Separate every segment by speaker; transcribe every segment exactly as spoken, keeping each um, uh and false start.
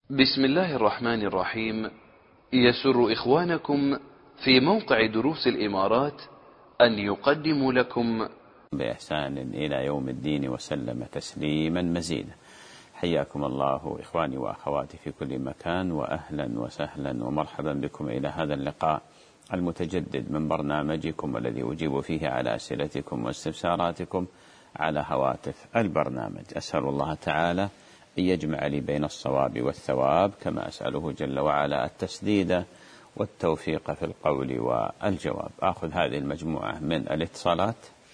Speaker 1: بسم الله الرحمن الرحيم. يسر إخوانكم في موقع دروس الإمارات أن يقدموا لكم
Speaker 2: بإحسان إلى يوم الدين وسلم تسليما مزيدا. حياكم الله إخواني وأخواتي في كل مكان، وأهلا وسهلا ومرحبا بكم إلى هذا اللقاء المتجدد من برنامجكم الذي أجيب فيه على أسئلتكم واستفساراتكم على هواتف البرنامج. أسأل الله تعالى أن يجمع لي بين الصواب والثواب، كما أسأله جل وعلا التسديد والتوفيق في القول والجواب. أخذ هذه المجموعة من الاتصالات.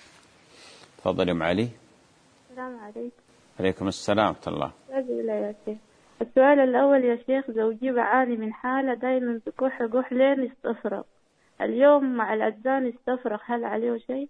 Speaker 2: تفضل أم علي.
Speaker 3: السلام عليكم.
Speaker 2: عليكم السلام ورحمة الله.
Speaker 3: يا شيخ، السؤال الأول يا شيخ، زوجي بعاني من حالة دايما بكح كح لين يستفرغ. اليوم مع الأذان يستفرغ، هل عليه شيء؟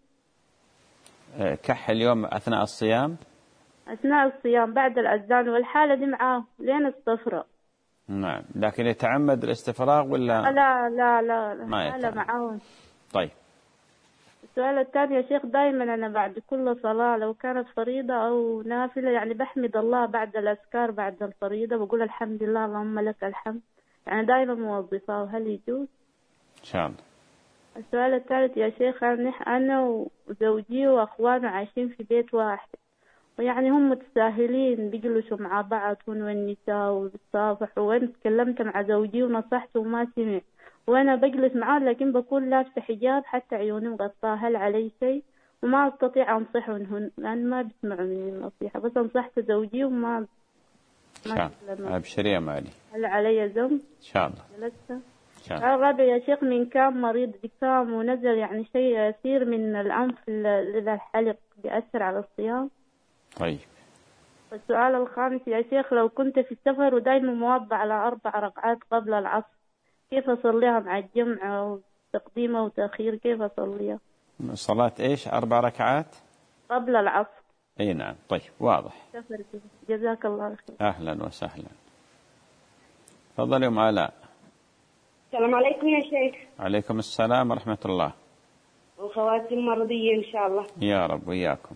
Speaker 2: كح اليوم أثناء الصيام؟
Speaker 3: أثناء الصيام بعد الأذان، والحالة دي معاه لين استفرغ.
Speaker 2: نعم، لكن يتعمد الاستفراغ ولا؟
Speaker 3: لا لا لا, لا.
Speaker 2: ما يتعمد.
Speaker 3: معاه.
Speaker 2: طيب.
Speaker 3: السؤال الثاني يا شيخ، دايما أنا بعد كل صلاة لو كانت فريضة أو نافلة يعني بحمد الله بعد الأذكار بعد الفريضة، بقول الحمد لله اللهم لك الحمد، يعني دائما موظفة، هل يجوز؟
Speaker 2: إن شاء الله.
Speaker 3: السؤال الثالث يا شيخ، أنا وزوجي وأخوانه عايشين في بيت واحد، ويعني هم متساهلين بيجلسوا مع بعض هن والنساء وبيتصافحوا، وأنا تكلمت مع زوجي ونصحته وما سمع، وأنا بجلس معاه لكن بكون لابسة حجاب حتى عيوني مغطاة، هل علي شيء؟ وما أستطيع أنصحهم لأن ما بيسمعوا مني النصيحة، بس أنصحت زوجي وما
Speaker 2: إن شاء الله. أبشري يا معالي.
Speaker 3: هل علي ذنب؟
Speaker 2: إن شاء الله.
Speaker 3: جلست.
Speaker 2: السؤال
Speaker 3: الرابع يا شيخ، من كان مريض دكام ونزل يعني شيء يسير من الأنف إلى الحلق بيأثر على الصيام.
Speaker 2: طيب.
Speaker 3: السؤال الخامس يا شيخ، لو كنت في السفر ودايما موضع على أربع ركعات قبل العصر، كيف أصليها مع الجمع وتقديم وتأخير، كيف أصليها؟
Speaker 2: صلاة إيش؟ أربع ركعات
Speaker 3: قبل العصر.
Speaker 2: أي نعم. طيب، واضح.
Speaker 3: جزاك الله خير.
Speaker 2: أهلا وسهلا. تفضل يا أم علاء.
Speaker 4: السلام عليكم يا شيخ.
Speaker 2: عليكم السلام ورحمة الله.
Speaker 4: وخواتم مرضية إن شاء الله.
Speaker 2: يا رب وياكم.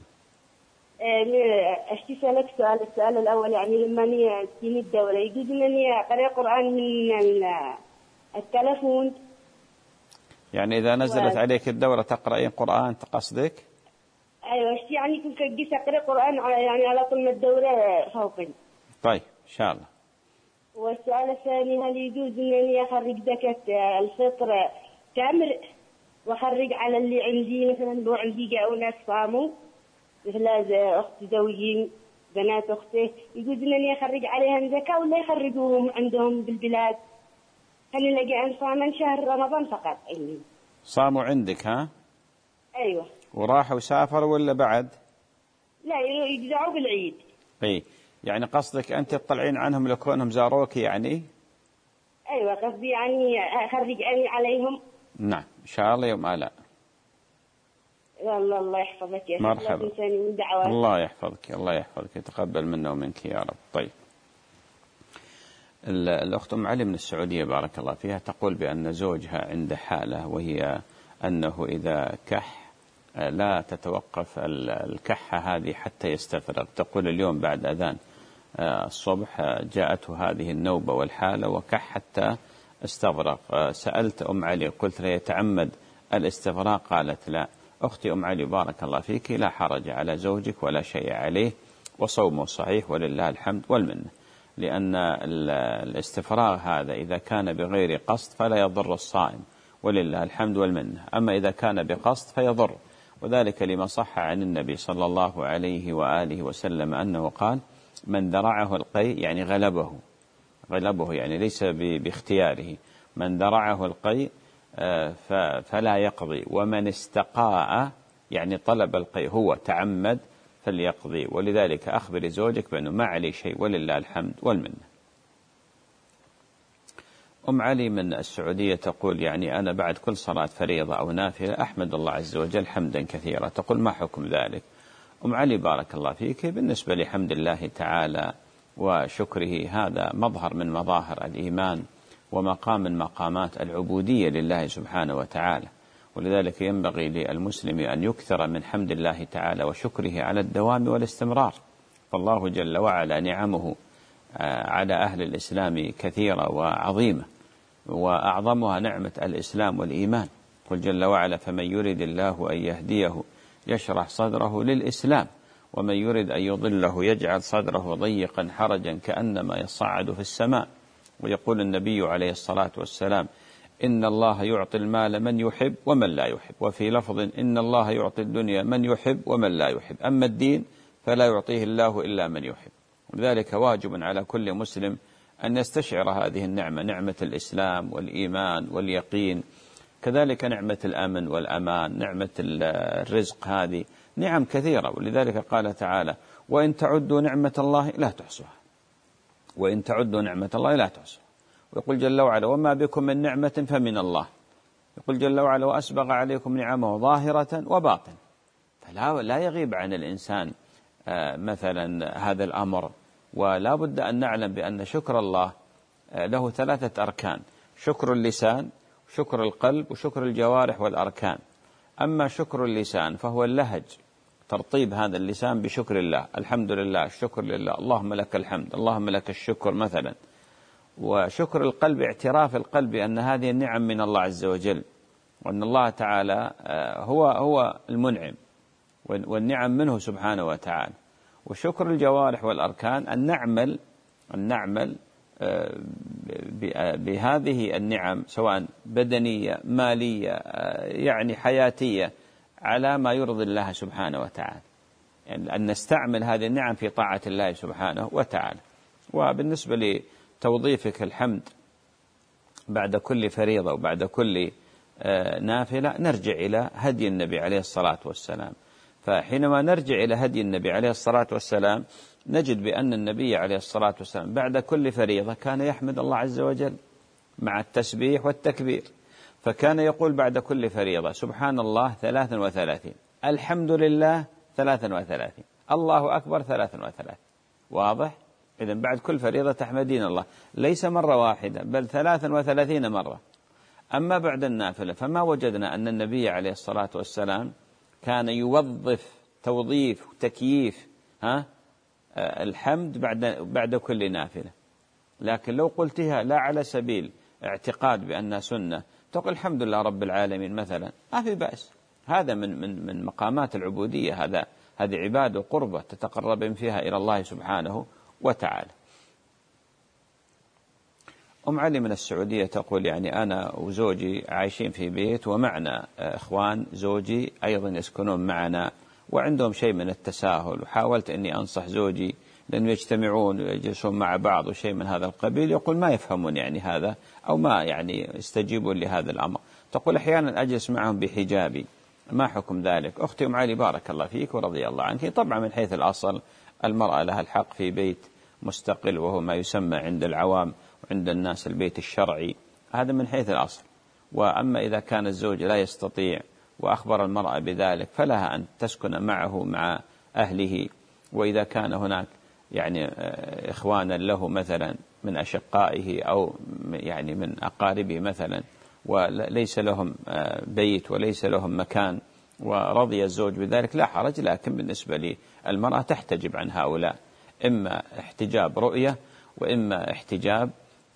Speaker 4: أشتي سألك سؤال. السؤال الأول، يعني لما أني تجيني الدورة يجوز أني أقرأ قرآن من التلفون؟
Speaker 2: يعني إذا نزلت
Speaker 4: و...
Speaker 2: عليك الدورة تقرأين قرآن قصدك؟
Speaker 4: أيوة، أشتي يعني كنت أجلس أقرأ قرآن على يعني على طول الدورة فوقي.
Speaker 2: طيب إن شاء الله.
Speaker 4: والسؤال الثاني، هل يجوز أني أخرج زكاة الفطر تمر وأخرج على اللي عندي، مثلا لو عندي جاءوا ناس صاموا مثل أخت زوجي بنات أخته، يجوز أنني أخرج عليهم زكاة ولا يخرجوهم عندهم بالبلاد؟ هل نلاقي أن صاما شهر رمضان فقط عندي؟
Speaker 2: صاموا عندك ها؟
Speaker 4: أيوة.
Speaker 2: وراحوا سافروا ولا بعد؟
Speaker 4: لا، يجزعوا بالعيد.
Speaker 2: اي يعني قصدك أنت تطلعين عنهم لكونهم زاروك يعني؟
Speaker 4: أيوة، قصدي يعني أخرج أني عليهم.
Speaker 2: نعم إن شاء الله يوم آلاء.
Speaker 4: الله الله يحفظك يا
Speaker 2: مرحبا.
Speaker 4: من
Speaker 2: الله يحفظك الله يحفظك يتقبل منا ومنك يا رب. طيب، الأخت أم علي من السعودية بارك الله فيها تقول بأن زوجها عنده حالة، وهي أنه إذا كح لا تتوقف الكحة هذه حتى يستفرغ. تقول اليوم بعد أذان الصبح جاءته هذه النوبة والحالة وكح حتى استفرغ. سألت أم علي قلت لها يتعمد الاستفراغ؟ قالت لا. أختي أم علي بارك الله فيك، لا حرج على زوجك ولا شيء عليه، وصومه صحيح ولله الحمد والمنة، لأن الاستفراغ هذا إذا كان بغير قصد فلا يضر الصائم ولله الحمد والمنة، أما إذا كان بقصد فيضر، وذلك لما صح عن النبي صلى الله عليه وآله وسلم أنه قال من ذرعه القيء يعني غلبه غلبه يعني ليس باختياره، من ذرعه القيء فلا يقضي، ومن استقاء يعني طلب القيء هو تعمد فليقضي. ولذلك أخبر زوجك بأنه ما عليه شيء ولله الحمد والمنة. أم علي من السعودية تقول يعني أنا بعد كل صلاة فريضة أو نافلة أحمد الله عز وجل حمدا كثيرا. تقول ما حكم ذلك؟ أم علي بارك الله فيك، بالنسبة لحمد الله تعالى وشكره هذا مظهر من مظاهر الإيمان ومقام من مقامات العبودية لله سبحانه وتعالى، ولذلك ينبغي للمسلم أن يكثر من حمد الله تعالى وشكره على الدوام والاستمرار. فالله جل وعلا نعمه على أهل الإسلام كثيرة وعظيمة، وأعظمها نعمة الإسلام والإيمان. قل جل وعلا: فمن يرد الله أن يهديه يشرح صدره للإسلام ومن يرد أن يضله يجعل صدره ضيقا حرجا كأنما يصعد في السماء. ويقول النبي عليه الصلاة والسلام: إن الله يعطي المال من يحب ومن لا يحب، وفي لفظ: إن الله يعطي الدنيا من يحب ومن لا يحب، أما الدين فلا يعطيه الله إلا من يحب. ولذلك واجب على كل مسلم أن يستشعر هذه النعمة، نعمة الإسلام والإيمان واليقين، كذلك نعمة الأمن والأمان، نعمة الرزق، هذه نعم كثيرة. ولذلك قال تعالى: وإن تعدوا نعمة الله لا تحصوها، وإن تعدوا نعمة الله لا تحصوها. ويقول جل وعلا: وما بكم من نعمة فمن الله. يقول جل وعلا: وأسبغ عليكم نعمه ظاهرة وباطن. فلا لا يغيب عن الإنسان مثلا هذا الأمر، ولا بد أن نعلم بأن شكر الله له ثلاثة أركان: شكر اللسان، شكر القلب، وشكر الجوارح والأركان. أما شكر اللسان فهو اللهج، ترطيب هذا اللسان بشكر الله، الحمد لله، الشكر لله، اللهم لك الحمد، اللهم لك الشكر مثلا. وشكر القلب اعتراف القلب أن هذه النعم من الله عز وجل، وأن الله تعالى هو هو المنعم، والنعم منه سبحانه وتعالى. وشكر الجوارح والأركان أن نعمل أن نعمل بهذه النعم سواء بدنية مالية يعني حياتية على ما يرضي الله سبحانه وتعالى، يعني أن نستعمل هذه النعم في طاعة الله سبحانه وتعالى. وبالنسبة لتوظيفك الحمد بعد كل فريضة وبعد كل نافلة نرجع إلى هدي النبي عليه الصلاة والسلام. فحينما نرجع إلى هدي النبي عليه الصلاة والسلام نجد بأن النبي عليه الصلاة والسلام بعد كل فريضة كان يحمد الله عز وجل مع التسبيح والتكبير، فكان يقول بعد كل فريضة: سبحان الله ثلاثا وثلاثين، الحمد لله ثلاثا وثلاثين، الله أكبر ثلاثا وثلاثين. واضح؟ إذن بعد كل فريضة تحمدين الله، ليس مرة واحدة بل ثلاثا وثلاثين مرة. أما بعد النافلة فما وجدنا أن النبي عليه الصلاة والسلام كان يوظف توظيف وتكييف ها الحمد بعد بعد كل نافلة. لكن لو قلتها لا على سبيل اعتقاد بأنها سنة، تقول الحمد لله رب العالمين مثلا، ما في بأس، هذا من من من مقامات العبودية، هذا هذه عبادة وقربة تتقرب فيها إلى الله سبحانه وتعالى. أم علي من السعودية تقول: يعني أنا وزوجي عايشين في بيت ومعنا إخوان زوجي أيضا يسكنون معنا وعندهم شيء من التساهل، وحاولت أني أنصح زوجي لأنه يجتمعون ويجلسون مع بعض وشيء من هذا القبيل، يقول ما يفهمون يعني هذا أو ما يعني يستجيبون لهذا الأمر. تقول: أحيانا أجلس معهم بحجابي، ما حكم ذلك؟ أختي أم علي بارك الله فيك ورضي الله عنك، طبعا من حيث الأصل المرأة لها الحق في بيت مستقل وهو ما يسمى عند العوام وعند الناس البيت الشرعي، هذا من حيث الأصل. وأما إذا كان الزوج لا يستطيع وأخبر المرأة بذلك فلها أن تسكن معه مع أهله. وإذا كان هناك يعني إخوانا له مثلا من أشقائه أو يعني من أقاربه مثلا وليس لهم بيت وليس لهم مكان ورضي الزوج بذلك لا حرج، لكن بالنسبة للمرأة تحتجب عن هؤلاء، إما احتجاب رؤية وإما احتجاب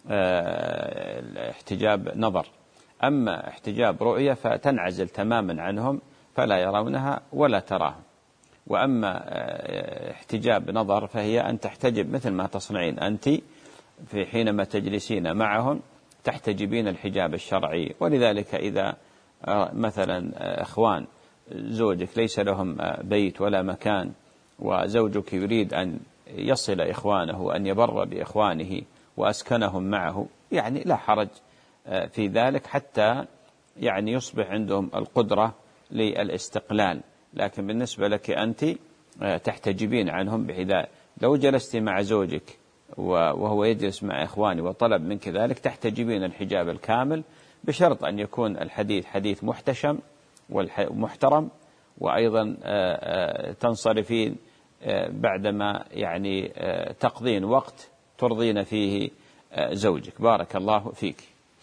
Speaker 2: احتجاب نظر. أما احتجاب رؤية فتنعزل تماما عنهم فلا يرونها ولا تراهم، وأما احتجاب نظر فهي أن تحتجب مثل ما تصنعين أنت في حينما تجلسين معهم، تحتجبين الحجاب الشرعي. ولذلك إذا مثلا إخوان زوجك ليس لهم بيت ولا مكان وزوجك يريد أن يصل إخوانه وأن يبر بإخوانه وأسكنهم معه، يعني لا حرج في ذلك حتى يعني يصبح عندهم القدرة للاستقلال. لكن بالنسبة لك أنت تحتجبين عنهم، بحيث لو جلست مع زوجك وهو يجلس مع إخواني وطلب منك ذلك تحتجبين الحجاب الكامل، بشرط أن يكون الحديث حديث محتشم ومحترم، وأيضا تنصرفين بعدما يعني تقضين وقت ترضين فيه زوجك. بارك الله فيك.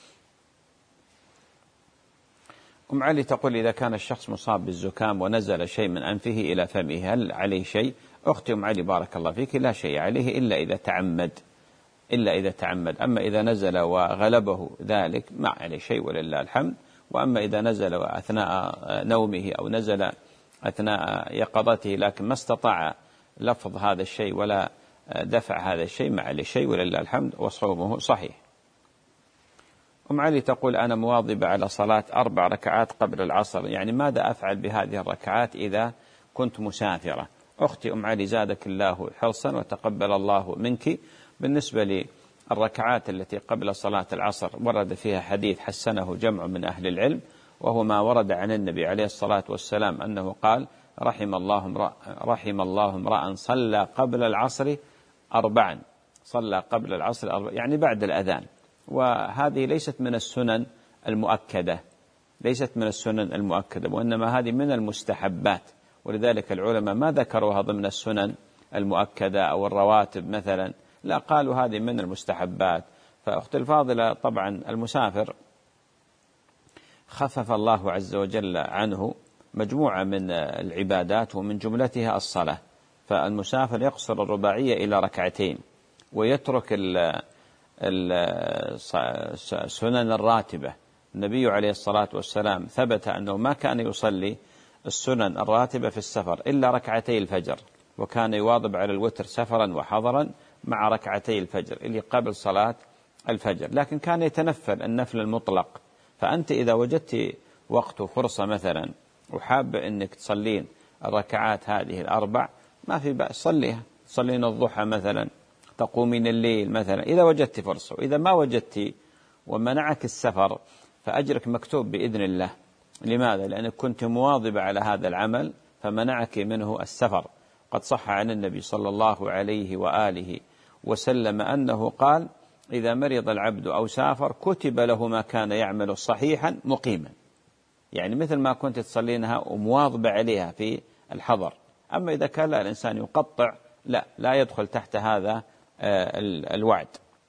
Speaker 2: أم علي تقول: إذا كان الشخص مصاب بالزكام ونزل شيء من أنفه إلى فمه هل عليه شيء؟ أختي أم علي بارك الله فيك لا شيء عليه إلا إذا تعمد إلا إذا تعمد. أما إذا نزل وغلبه ذلك ما عليه شيء ولله الحمد. وأما إذا نزل أثناء نومه أو نزل أثناء يقظته لكن ما استطاع لفظ هذا الشيء ولا دفع هذا الشيء ما عليه شيء ولله الحمد وصومه صحيح. أم علي تقول أنا مواظبة على صلاة أربع ركعات قبل العصر، يعني ماذا أفعل بهذه الركعات إذا كنت مسافرة؟ أختي أم علي زادك الله حرصا وتقبل الله منك. بالنسبة للركعات التي قبل صلاة العصر ورد فيها حديث حسنه جمع من أهل العلم، وهو ما ورد عن النبي عليه الصلاة والسلام أنه قال رحم الله امرأ رحم الله امرأ صلى قبل العصر أربعا، صلى قبل العصر أربعا يعني بعد الأذان. وهذه ليست من السنن المؤكدة، ليست من السنن المؤكدة وإنما هذه من المستحبات، ولذلك العلماء ما ذكروها ضمن السنن المؤكدة أو الرواتب مثلا، لا قالوا هذه من المستحبات. فأخت الفاضلة طبعا المسافر خفف الله عز وجل عنه مجموعة من العبادات ومن جملتها الصلاة، فالمسافر يقصر الرباعية إلى ركعتين ويترك السنن الراتبة. النبي عليه الصلاة والسلام ثبت أنه ما كان يصلي السنن الراتبة في السفر إلا ركعتي الفجر، وكان يواظب على الوتر سفرا وحضرا مع ركعتي الفجر اللي قبل صلاة الفجر، لكن كان يتنفل النفل المطلق. فأنت إذا وجدت وقت وفرصة مثلا وحاب أنك تصلين الركعات هذه الأربع ما في بأس، صليها، تصلين الضحى مثلا، تقومين الليل مثلا إذا وجدت فرصة. وإذا ما وجدت ومنعك السفر فأجرك مكتوب بإذن الله. لماذا؟ لأنك كنت مواظبة على هذا العمل فمنعك منه السفر. قد صح عن النبي صلى الله عليه وآله وسلم أنه قال إذا مرض العبد أو سافر كتب له ما كان يعمل صحيحا مقيما، يعني مثل ما كنت تصلينها ومواظبة عليها في الحضر. أما إذا كان لا الإنسان يقطع لا لا يدخل تحت هذا الوعد.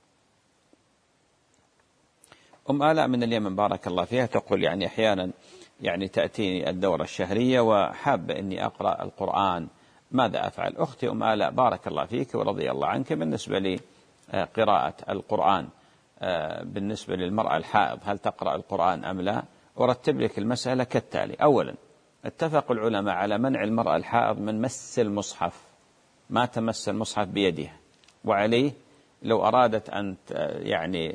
Speaker 2: أم آلاء من اليمن بارك الله فيها تقول يعني أحيانا يعني تأتيني الدورة الشهرية وحاب أني أقرأ القرآن، ماذا أفعل؟ أختي أم آلاء بارك الله فيك ورضي الله عنك، بالنسبة لي قراءة القرآن بالنسبة للمرأة الحائض هل تقرأ القرآن أم لا؟ أرتب لك المسألة كالتالي. أولا اتفق العلماء على منع المرأة الحائض من مس المصحف، ما تمس المصحف بيدها، وعليه لو أرادت أن يعني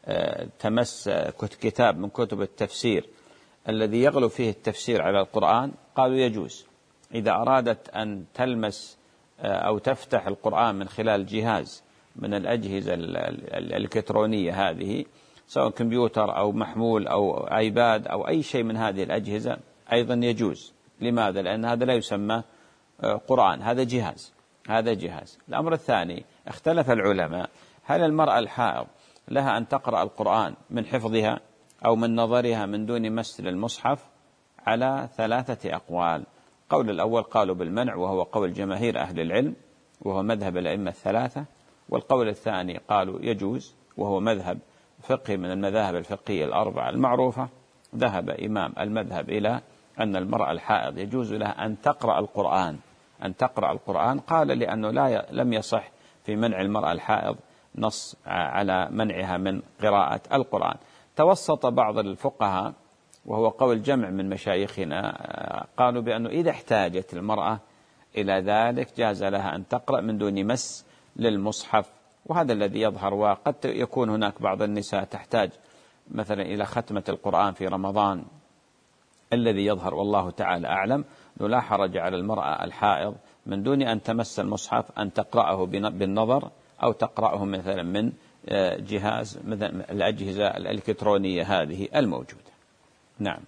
Speaker 2: تمس كتاب من كتب التفسير الذي يغلو فيه التفسير على القرآن قالوا يجوز. إذا أرادت أن تلمس أو تفتح القرآن من خلال جهاز من الأجهزة الإلكترونية هذه سواء كمبيوتر أو محمول أو آيباد أو أي شيء من هذه الأجهزة أيضا يجوز. لماذا؟ لأن هذا لا يسمى قرآن، هذا جهاز، هذا جهاز. الأمر الثاني اختلف العلماء هل المرأة الحائض لها أن تقرأ القرآن من حفظها أو من نظرها من دون مس للمصحف؟ على ثلاثة أقوال. قول الأول قالوا بالمنع وهو قول جماهير أهل العلم وهو مذهب الأئمة الثلاثة، والقول الثاني قالوا يجوز وهو مذهب فقهي من المذاهب الفقهية الأربعة المعروفة. ذهب إمام المذهب إلى أن المرأة الحائض يجوز لها أن تقرأ القرآن، أن تقرأ القرآن. قال لأنه لا لم يصح في منع المرأة الحائض نص على منعها من قراءة القرآن. توسط بعض الفقهاء وهو قول جمع من مشايخنا قالوا بأنه إذا احتاجت المرأة إلى ذلك جاز لها أن تقرأ من دون مس للمصحف، وهذا الذي يظهر. وقد يكون هناك بعض النساء تحتاج مثلا إلى ختمة القرآن في رمضان، الذي يظهر والله تعالى أعلم لا حرج على المرأة الحائض من دون أن تمس المصحف أن تقرأه بالنظر أو تقرأه مثلا من جهاز مثلا الأجهزة الإلكترونية هذه الموجودة. نعم.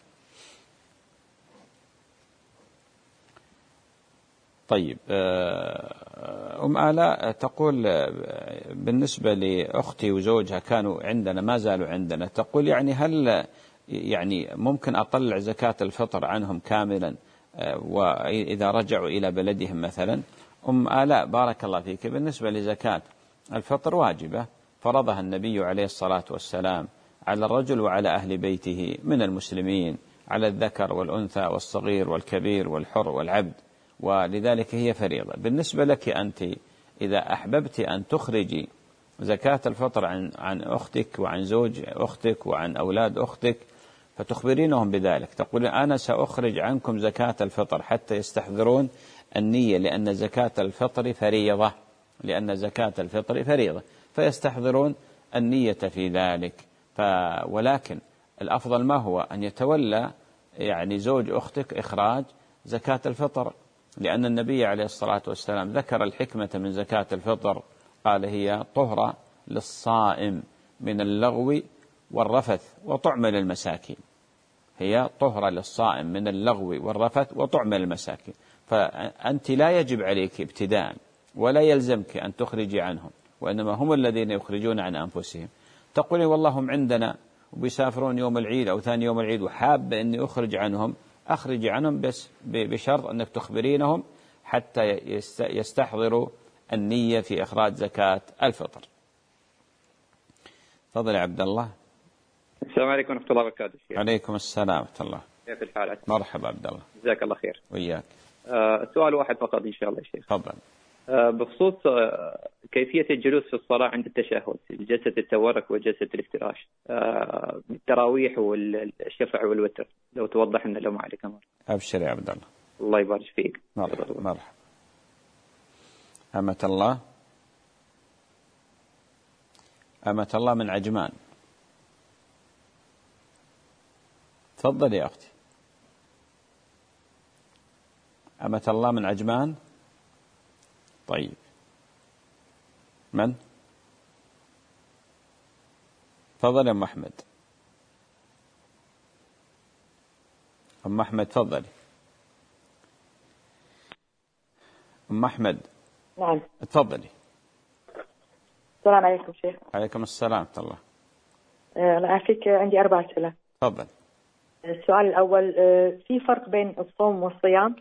Speaker 2: طيب أم آلاء تقول بالنسبة لأختي وزوجها كانوا عندنا ما زالوا عندنا، تقول يعني هل يعني ممكن أطلع زكاة الفطر عنهم كاملا وإذا رجعوا إلى بلدهم مثلا؟ أم آلاء بارك الله فيك، بالنسبة لزكاة الفطر واجبة فرضها النبي عليه الصلاة والسلام على الرجل وعلى أهل بيته من المسلمين، على الذكر والأنثى والصغير والكبير والحر والعبد، ولذلك هي فريضة. بالنسبة لك أنت إذا أحببت أن تخرجي زكاة الفطر عن عن أختك وعن زوج أختك وعن أولاد أختك، فتخبرينهم بذلك، تقولين أنا سأخرج عنكم زكاة الفطر حتى يستحضرون النية، لأن زكاة الفطر فريضة، لأن زكاة الفطر فريضة، فيستحضرون النية في ذلك. ف ولكن الأفضل ما هو أن يتولى يعني زوج أختك إخراج زكاة الفطر، لأن النبي عليه الصلاة والسلام ذكر الحكمة من زكاة الفطر، قال هي طهرة للصائم من اللغو والرفث وطعم للمساكين، هي طهرة للصائم من اللغو والرفث وطعم للمساكين. فأنت لا يجب عليك ابتداء ولا يلزمك أن تخرجي عنهم، وإنما هم الذين يخرجون عن أنفسهم. تقولي والله هم عندنا وبيسافرون يوم العيد أو ثاني يوم العيد وحابة أني أخرج عنهم، أخرج عنهم بس بشرط أنك تخبرينهم حتى يستحضروا النية في إخراج زكاة الفطر. تفضل يا عبد الله.
Speaker 5: السلام عليكم ورحمة الله وبركاته.
Speaker 2: عليكم السلام ورحمة الله.
Speaker 5: كيف الحال؟
Speaker 2: مرحبا عبد الله.
Speaker 5: جزاك الله خير.
Speaker 2: وياك.
Speaker 5: آه سؤال واحد فقط إن شاء الله يا شيخ.
Speaker 2: تفضل.
Speaker 5: آه بخصوص آه كيفية الجلوس في الصلاة عند التشهد، جلسة التورك وجلسة الافتراش، آه التراويح والشفع والوتر، لو توضح لنا لو ما عليك أمر.
Speaker 2: أبشر يا عبد الله.
Speaker 5: الله يبارك فيك.
Speaker 2: مرحبا. مرحبا. أمة الله. أمة الله من عجمان. تفضل يا أختي. أمة الله من عجمان. طيب، من؟ تفضل يا أم أحمد. أم أحمد تفضلي. أم أحمد.
Speaker 6: نعم.
Speaker 2: تفضلي.
Speaker 6: السلام عليكم شيخ.
Speaker 2: عليكم السلام ورحمة الله.
Speaker 6: الله يعافيك، عندي أربع أسئلة.
Speaker 2: تفضل.
Speaker 6: السؤال الأول، في فرق بين الصوم والصيام؟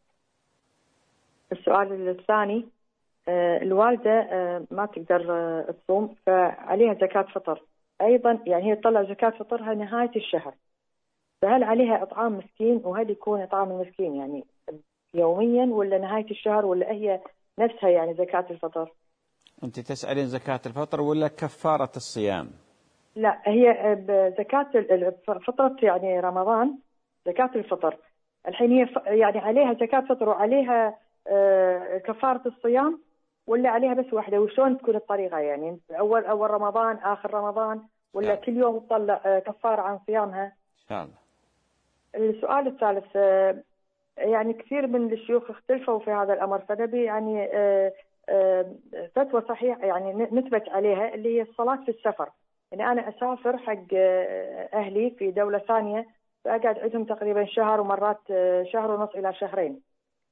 Speaker 6: السؤال الثاني، الوالدة ما تقدر تصوم فعليها زكاة فطر أيضا، يعني هي تطلع زكاة فطرها نهاية الشهر، فهل عليها إطعام مسكين؟ وهل يكون إطعام المسكين يعني يوميا ولا نهاية الشهر ولا هي نفسها يعني زكاة الفطر؟
Speaker 2: أنت تسألين زكاة الفطر ولا كفارة الصيام؟
Speaker 6: لا، هي زكاة فطرة يعني رمضان زكاة الفطر، الحين هي يعني عليها زكاة فطر وعليها كفارة الصيام، ولا عليها بس واحدة؟ وشون تكون الطريقة يعني أول أول رمضان آخر رمضان، ولا كل يوم تطلع كفارة عن صيامها؟
Speaker 2: إن شاء الله.
Speaker 6: السؤال الثالث، يعني كثير من الشيوخ اختلفوا في هذا الأمر، فنبي يعني فتوى صحيح يعني نثبت عليها، اللي هي الصلاة في السفر. يعني أنا أسافر حق أهلي في دولة ثانية، فأقعد عندهم تقريبا شهر ومرات شهر ونص إلى شهرين،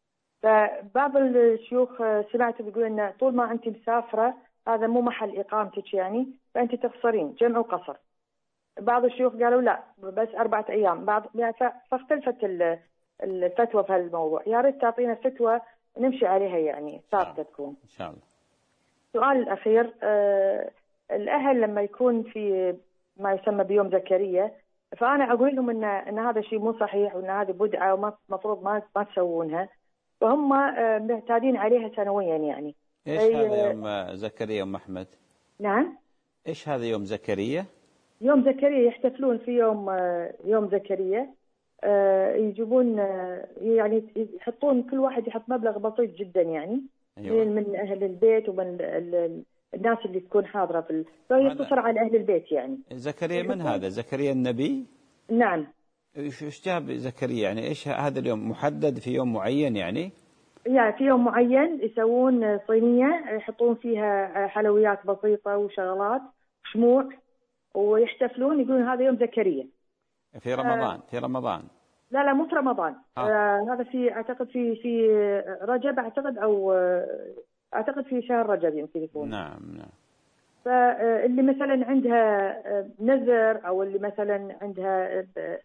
Speaker 6: فبعض الشيوخ سمعت بيقول إن طول ما أنت مسافرة هذا مو محل إقامتك يعني، فأنت تقصرين جمع وقصر. بعض الشيوخ قالوا لا بس أربعة أيام، بعض فاختلفت الفتوى في هالموضوع. يا ريت تعطينا فتوى نمشي عليها يعني ثابتة تكون.
Speaker 2: إن شاء الله.
Speaker 6: السؤال الأخير، آه الأهل لما يكون في ما يسمى بيوم زكريا، فأنا أقول لهم إن إن هذا شيء مو صحيح وإن هذه بدعة ومفروض ما ما تسوونها، فهم آه معتادين عليها سنويا يعني.
Speaker 2: إيش هذا يوم زكريا أم أحمد؟
Speaker 6: نعم.
Speaker 2: إيش هذا يوم زكريا؟
Speaker 6: يوم زكريا يحتفلون في يوم آه يوم زكريا، آه يجيبون آه يعني يحطون كل واحد يحط مبلغ بسيط جدا يعني. أيوة. من أهل البيت ومن الناس اللي تكون حاضرة في ال... فيقتصر على أهل البيت يعني.
Speaker 2: زكريا من هذا؟ زكريا النبي؟
Speaker 6: نعم.
Speaker 2: إيش جاب زكريا يعني؟ إيش هذا اليوم محدد في يوم معين يعني؟
Speaker 6: يعني في يوم معين يسوون صينية يحطون فيها حلويات بسيطة وشغلات شموع ويحتفلون، يقولون هذا يوم زكريا.
Speaker 2: في رمضان؟ آه في رمضان؟
Speaker 6: لا لا مو في رمضان. آه. آه هذا في أعتقد في في رجب أعتقد، أو أعتقد في شهر رجب يمكن يكون.
Speaker 2: نعم نعم.
Speaker 6: فاللي مثلا عندها نذر أو اللي مثلا عندها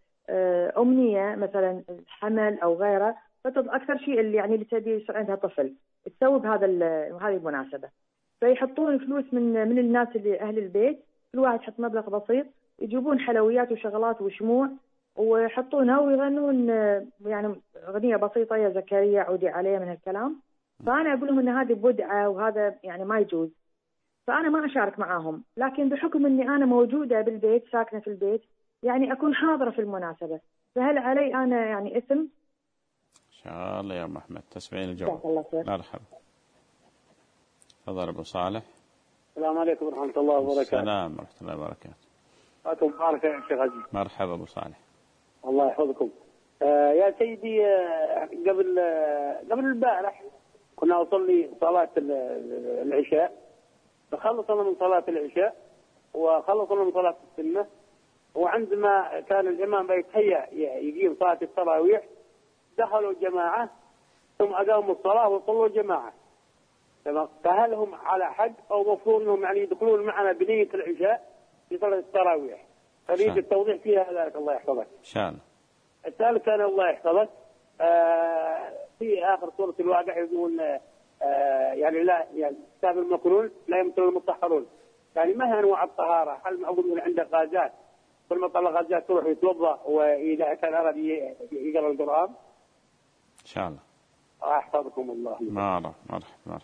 Speaker 6: أمنية مثلا حمل أو غيره، فتض أكثر شيء اللي يعني اللي تبي يصير عندها طفل تسوي بهذا هذه المناسبة، فيحطون فلوس من من الناس اللي أهل البيت، كل واحد يحط مبلغ بسيط، يجيبون حلويات وشغلات وشموع ويحطونها ويغنون يعني أغنية بسيطة يا زكريا عودي عليه من هالكلام. فأنا أقول لهم إن هذه بدعة وهذا يعني ما يجوز. فأنا ما أشارك معاهم، لكن بحكم أني أنا موجودة بالبيت ساكنة في البيت يعني أكون حاضرة في المناسبة، فهل علي أنا يعني إثم؟
Speaker 2: إن شاء الله يا أم أحمد تسمعين الجواب. مرحبا. تفضل أبو صالح.
Speaker 7: السلام عليكم ورحمة الله وبركاته.
Speaker 2: السلام ورحمة الله وبركاته.
Speaker 7: أنتم مبارك يا شيخ عزيز.
Speaker 2: مرحبا أبو صالح.
Speaker 7: الله يحفظكم. آه يا سيدي، آه قبل آه قبل البارح كنا نصلي صلاة العشاء، فخلصنا من صلاة العشاء وخلصنا من صلاة السنة، وعندما كان الإمام بيتهيأ يقيم صلاة التراويح دخلوا جماعة ثم أقاموا الصلاة وصلوا جماعة. فهل هم على حق أو مفروض أنهم يعني يدخلون معنا بنية العشاء في صلاة التراويح؟ أريد التوضيح فيها ذلك الله يحفظك.
Speaker 2: إن شاء الله.
Speaker 7: الثالث كان الله يحفظك آه في آخر سورة الواقع يقول آه يعني لا يعني كتاب المكنون لا يمثل المطهرون، يعني ما هي أنواع الطهارة؟ هل معقول عنده غازات كل ما طلع غازات تروح يتوضأ وإذا كان أراد يقرأ القرآن؟
Speaker 2: إن شاء الله.
Speaker 7: أحفظكم الله.
Speaker 2: مرحبا مرحبا.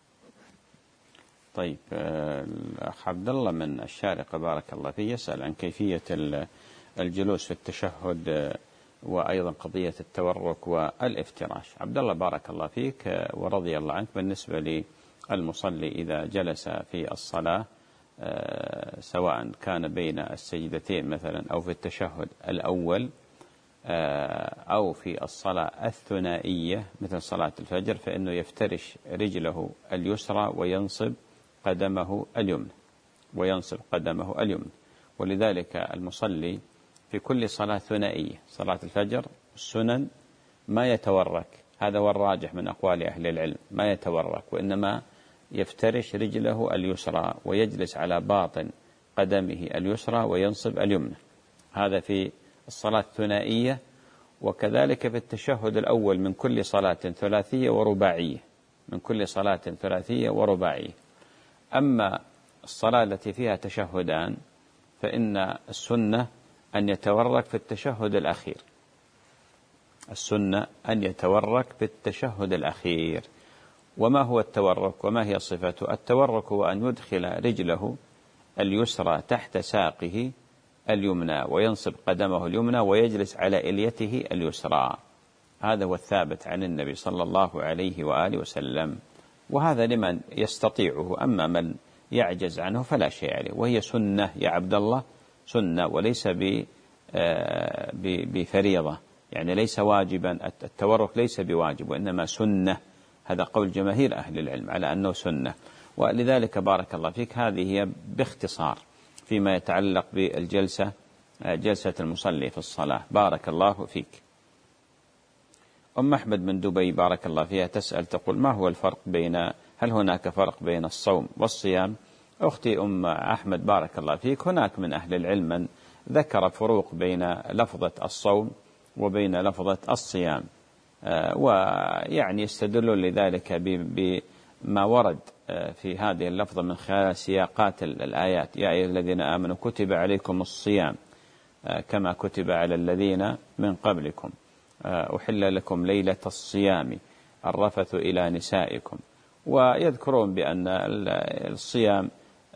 Speaker 2: طيب الأخ عبد الله من الشارقة بارك الله فيه يسأل عن كيفية الجلوس في التشهد وأيضا قضية التورك والافتراش. عبد الله بارك الله فيك ورضي الله عنك، بالنسبة للمصلي إذا جلس في الصلاة سواء كان بين السجدتين مثلا أو في التشهد الأول أو في الصلاة الثنائية مثل صلاة الفجر، فإنه يفترش رجله اليسرى وينصب قدمه اليمنى وينصب قدمه اليمنى. ولذلك المصلي في كل صلاة ثنائية صلاة الفجر السنن ما يتورك، هذا هو الراجح من أقوال أهل العلم، ما يتورك وإنما يفترش رجله اليسرى ويجلس على باطن قدمه اليسرى وينصب اليمنى. هذا في الصلاة الثنائية، وكذلك في التشهد الأول من كل صلاة ثلاثية ورباعية، من كل صلاة ثلاثية ورباعية. أما الصلاة التي فيها تشهدان فإن السنة أن يتورك في التشهد الأخير، السنة أن يتورك في التشهد الأخير. وما هو التورك وما هي صفته؟ التورك هو أن يدخل رجله اليسرى تحت ساقه اليمنى وينصب قدمه اليمنى ويجلس على إليته اليسرى. هذا هو الثابت عن النبي صلى الله عليه وآله وسلم، وهذا لمن يستطيعه، أما من يعجز عنه فلا شيء عليه. وهي سنة يا عبد الله، سنة وليس بفريضة، يعني ليس واجبا، التورك ليس بواجب وإنما سنة. هذا قول جماهير أهل العلم على أنه سنة. ولذلك بارك الله فيك هذه هي باختصار فيما يتعلق بالجلسة، جلسة المصلي في الصلاة. بارك الله فيك. أم أحمد من دبي بارك الله فيها تسأل تقول ما هو الفرق بين، هل هناك فرق بين الصوم والصيام؟ أختي أم أحمد بارك الله فيك، هناك من أهل العلم من ذكر فروق بين لفظة الصوم وبين لفظة الصيام، ويعني يستدلون لذلك بما ورد في هذه اللفظة من خلال سياقات الآيات. يا أيها الذين آمنوا كتب عليكم الصيام كما كتب على الذين من قبلكم، أحل لكم ليلة الصيام الرفث إلى نسائكم. ويذكرون بأن الصيام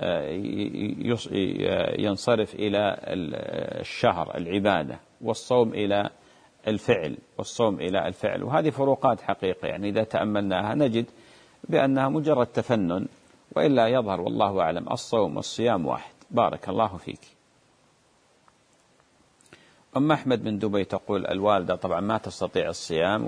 Speaker 2: ينصرف إلى الشهر العبادة، والصوم إلى الفعل، والصوم إلى الفعل. وهذه فروقات حقيقة، يعني إذا تأملناها نجد بأنها مجرد تفنن، وإلا يظهر والله أعلم الصوم والصيام واحد. بارك الله فيك. أم أحمد من دبي تقول الوالدة طبعا ما تستطيع الصيام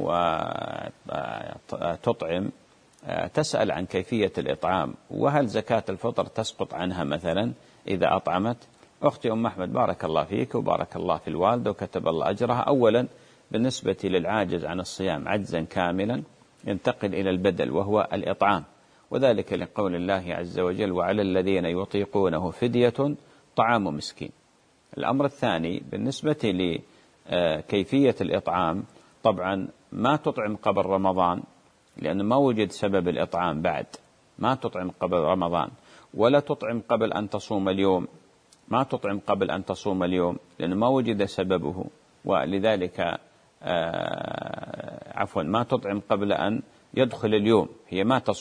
Speaker 2: وتطعم، تسأل عن كيفية الإطعام، وهل زكاة الفطر تسقط عنها مثلا إذا أطعمت؟ أختي أم أحمد بارك الله فيك وبارك الله في الوالدة وكتب الله أجرها. أولا بالنسبة للعاجز عن الصيام عجزا كاملا ينتقل إلى البدل وهو الإطعام، وذلك لقول الله عز وجل وعلى الذين يطيقونه فدية طعام مسكين. الأمر الثاني بالنسبة لكيفية الإطعام، طبعا ما تطعم قبل رمضان لأنه ما وجد سبب الإطعام بعد، ما تطعم قبل رمضان، ولا تطعم قبل أن تصوم اليوم، ما تطعم قبل أن تصوم اليوم لأنه ما وجد سببه، ولذلك آه عفوا ما تطعم قبل أن يدخل اليوم، هي ما تصوم،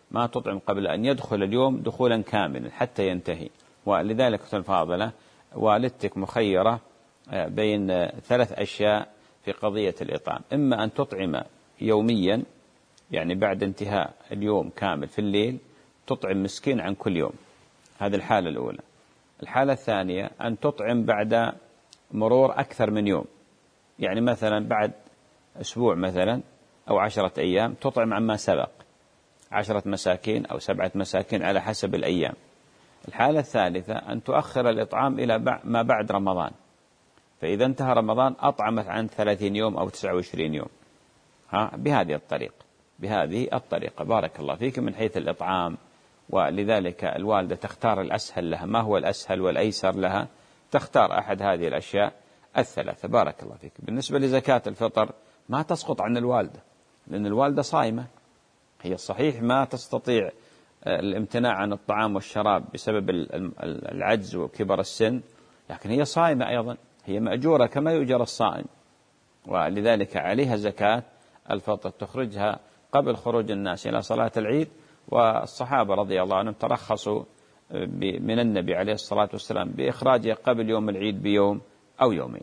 Speaker 2: ما تطعم قبل أن يدخل اليوم دخولا كاملا حتى ينتهي. ولذلك أختي الفاضلة والدتك مخيرة بين ثلاث أشياء في قضية الإطعام: إما أن تطعم يوميا، يعني بعد انتهاء اليوم كامل في الليل تطعم مسكين عن كل يوم، هذه الحالة الأولى. الحالة الثانية أن تطعم بعد مرور أكثر من يوم، يعني مثلا بعد أسبوع مثلا أو عشرة أيام تطعم عما سبق، عشرة مساكين أو سبعة مساكين على حسب الأيام. الحالة الثالثة أن تؤخر الإطعام إلى ما بعد رمضان، فإذا انتهى رمضان أطعمت عن ثلاثين يوم أو تسعة وعشرين يوم. ها بهذه الطريقة بهذه الطريقة بارك الله فيك من حيث الإطعام. ولذلك الوالدة تختار الأسهل لها، ما هو الأسهل والأيسر لها؟ تختار أحد هذه الأشياء الثلاثة بارك الله فيك. بالنسبة لزكاة الفطر ما تسقط عن الوالدة، لأن الوالدة صائمة، هي صحيح ما تستطيع الامتناع عن الطعام والشراب بسبب العجز وكبر السن، لكن هي صائمة أيضا، هي مأجورة كما يؤجر الصائم، ولذلك عليها زكاة الفطر تخرجها قبل خروج الناس إلى صلاة العيد. والصحابة رضي الله عنهم ترخصوا من النبي عليه الصلاة والسلام بإخراجها قبل يوم العيد بيوم أو يومين.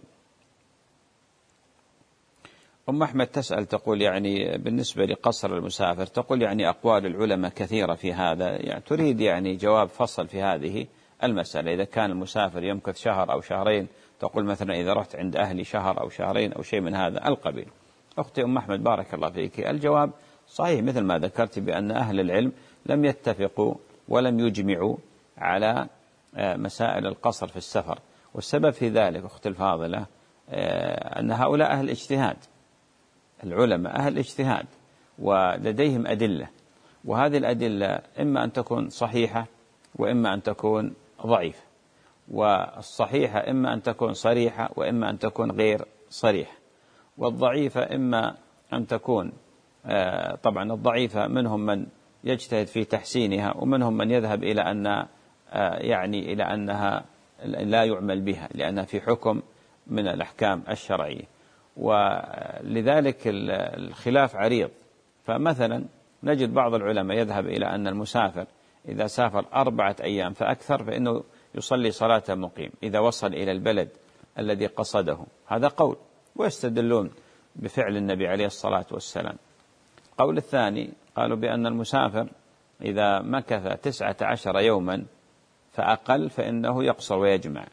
Speaker 2: أم أحمد تسأل تقول يعني بالنسبة لقصر المسافر، تقول يعني أقوال العلماء كثيرة في هذا، يعني تريد يعني جواب فصل في هذه المسألة. إذا كان المسافر يمكث شهر أو شهرين، تقول مثلا إذا رحت عند أهلي شهر أو شهرين أو شيء من هذا القبيل. أختي أم أحمد بارك الله فيك، الجواب صحيح مثل ما ذكرت بأن أهل العلم لم يتفقوا ولم يجمعوا على مسائل القصر في السفر، والسبب في ذلك أختي الفاضلة أن هؤلاء أهل اجتهاد، العلماء أهل اجتهاد ولديهم أدلة، وهذه الأدلة إما أن تكون صحيحة وإما أن تكون ضعيفة، والصحيحة إما أن تكون صريحة وإما أن تكون غير صريحة، والضعيفة إما أن تكون طبعا الضعيفة منهم من يجتهد في تحسينها ومنهم من يذهب إلى أن يعني إلى أنها لا يعمل بها لأنها في حكم من الأحكام الشرعية، ولذلك الخلاف عريض. فمثلا نجد بعض العلماء يذهب إلى أن المسافر إذا سافر أربعة أيام فأكثر فإنه يصلي صلاة مقيم إذا وصل إلى البلد الذي قصده، هذا قول، ويستدلون بفعل النبي عليه الصلاة والسلام. القول الثاني قالوا بأن المسافر إذا مكث تسعة عشر يوما فأقل فإنه يقصر ويجمع،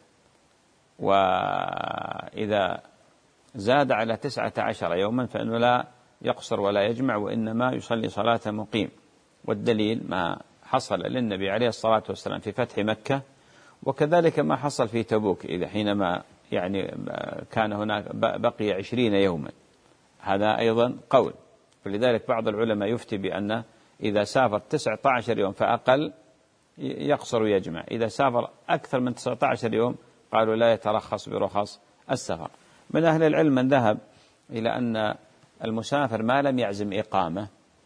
Speaker 2: وإذا زاد على تسعة عشر يوما فإنه لا يقصر ولا يجمع وإنما يصلي صلاة مقيم. والدليل ما حصل للنبي عليه الصلاة والسلام في فتح مكة، وكذلك ما حصل في تبوك إذا حينما يعني كان هناك بقي عشرين يوما، هذا أيضا قول. فلذلك بعض العلماء يفتي بأن إذا سافر تسعة عشر يوم فأقل يقصر ويجمع، إذا سافر أكثر من تسعة عشر يوم قالوا لا يترخص برخص السفر. من أهل العلم من ذهب إلى أن المسافر ما لم يعزم إقامة،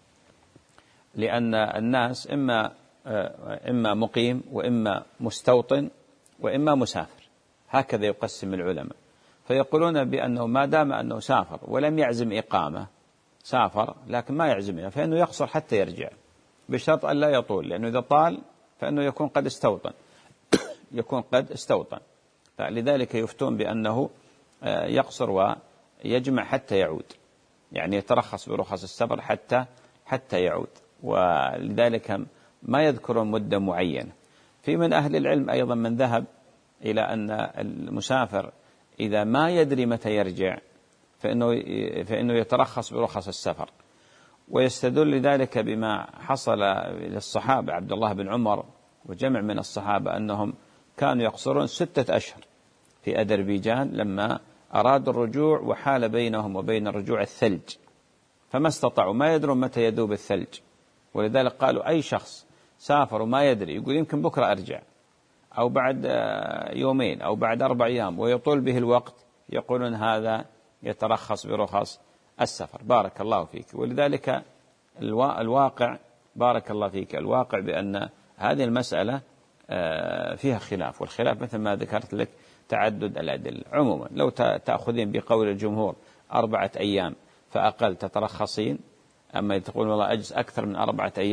Speaker 2: لأن الناس إما إما مقيم وإما مستوطن وإما مسافر، هكذا يقسم العلماء. فيقولون بأنه ما دام أنه سافر ولم يعزم إقامة، سافر لكن ما يعزمها، فإنه يقصر حتى يرجع بشرط أن لا يطول، لأنه إذا طال فإنه يكون قد استوطن يكون قد استوطن فلذلك يفتون بأنه يقصر ويجمع حتى يعود، يعني يترخص برخص السفر حتى حتى يعود، ولذلك ما يذكرون مدة معينة. في من أهل العلم أيضا من ذهب إلى أن المسافر إذا ما يدري متى يرجع فإنه فإنه يترخص برخص السفر، ويستدل لذلك بما حصل للصحابة عبد الله بن عمر وجمع من الصحابة أنهم كانوا يقصرون ستة أشهر في أذربيجان لما أرادوا الرجوع وحال بينهم وبين الرجوع الثلج، فما استطاعوا، ما يدرون متى يذوب الثلج، ولذلك قالوا أي شخص سافر وما يدري يقول يمكن بكرة أرجع أو بعد يومين أو بعد أربع أيام ويطول به الوقت، يقولون هذا يترخص برخص السفر. بارك الله فيك. ولذلك الواقع بارك الله فيك الواقع بأن هذه المسألة فيها خلاف، والخلاف مثل ما ذكرت لك تعدد الأدلة. عموما لو تأخذين بقول الجمهور أربعة أيام فأقل تترخصين، أما تقول والله أجز أكثر من أربعة أيام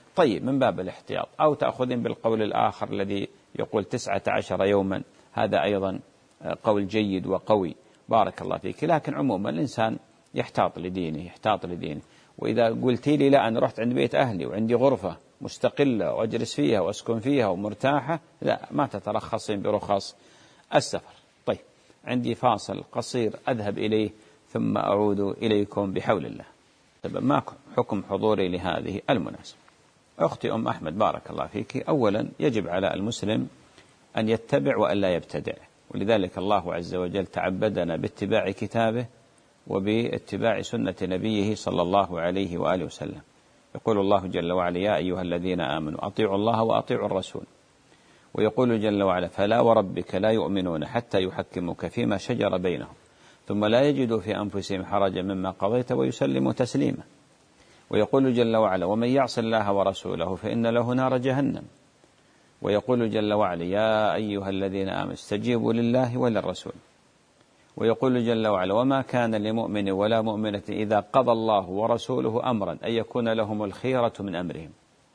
Speaker 2: طيب من باب الاحتياط. أو تأخذين بالقول الآخر الذي يقول تسعة عشر يوما، هذا أيضا قول جيد وقوي بارك الله فيك. لكن عموما الإنسان يحتاط لدينه يحتاط لدينه. وإذا قلتي لي لا أنا رحت عند بيت أهلي وعندي غرفة مستقلة وأجلس فيها وأسكن فيها ومرتاحة، لا، ما تترخصين برخص السفر. طيب عندي فاصل قصير أذهب إليه ثم أعود إليكم بحول الله. طيب ما حكم حضوري لهذه المناسبة؟ أختي أم أحمد بارك الله فيك، أولا يجب على المسلم أن يتبع وأن لا يبتدع، ولذلك الله عز وجل تعبدنا باتباع كتابه وباتباع سنة نبيه صلى الله عليه وآله وسلم. يقول الله جل وعلا يا أيها الذين آمنوا أطيعوا الله وأطيعوا الرسول. ويقول جل وعلا فلا وربك لا يؤمنون حتى يحكموك فيما شجر بينهم ثم لا يجدوا في أنفسهم حرجا مما قضيت ويسلموا تسليما. ويقول جل وعلا ومن يعص الله ورسوله فإن له نار جهنم. ويقول جل وعلا يا أيها الذين آمنوا استجيبوا لله وللرسول. ويقول جل وعلا وما كان لمؤمن ولا مؤمنة إذا قضى الله ورسوله أمرا أن يكون لهم الخيرة من أمرهم.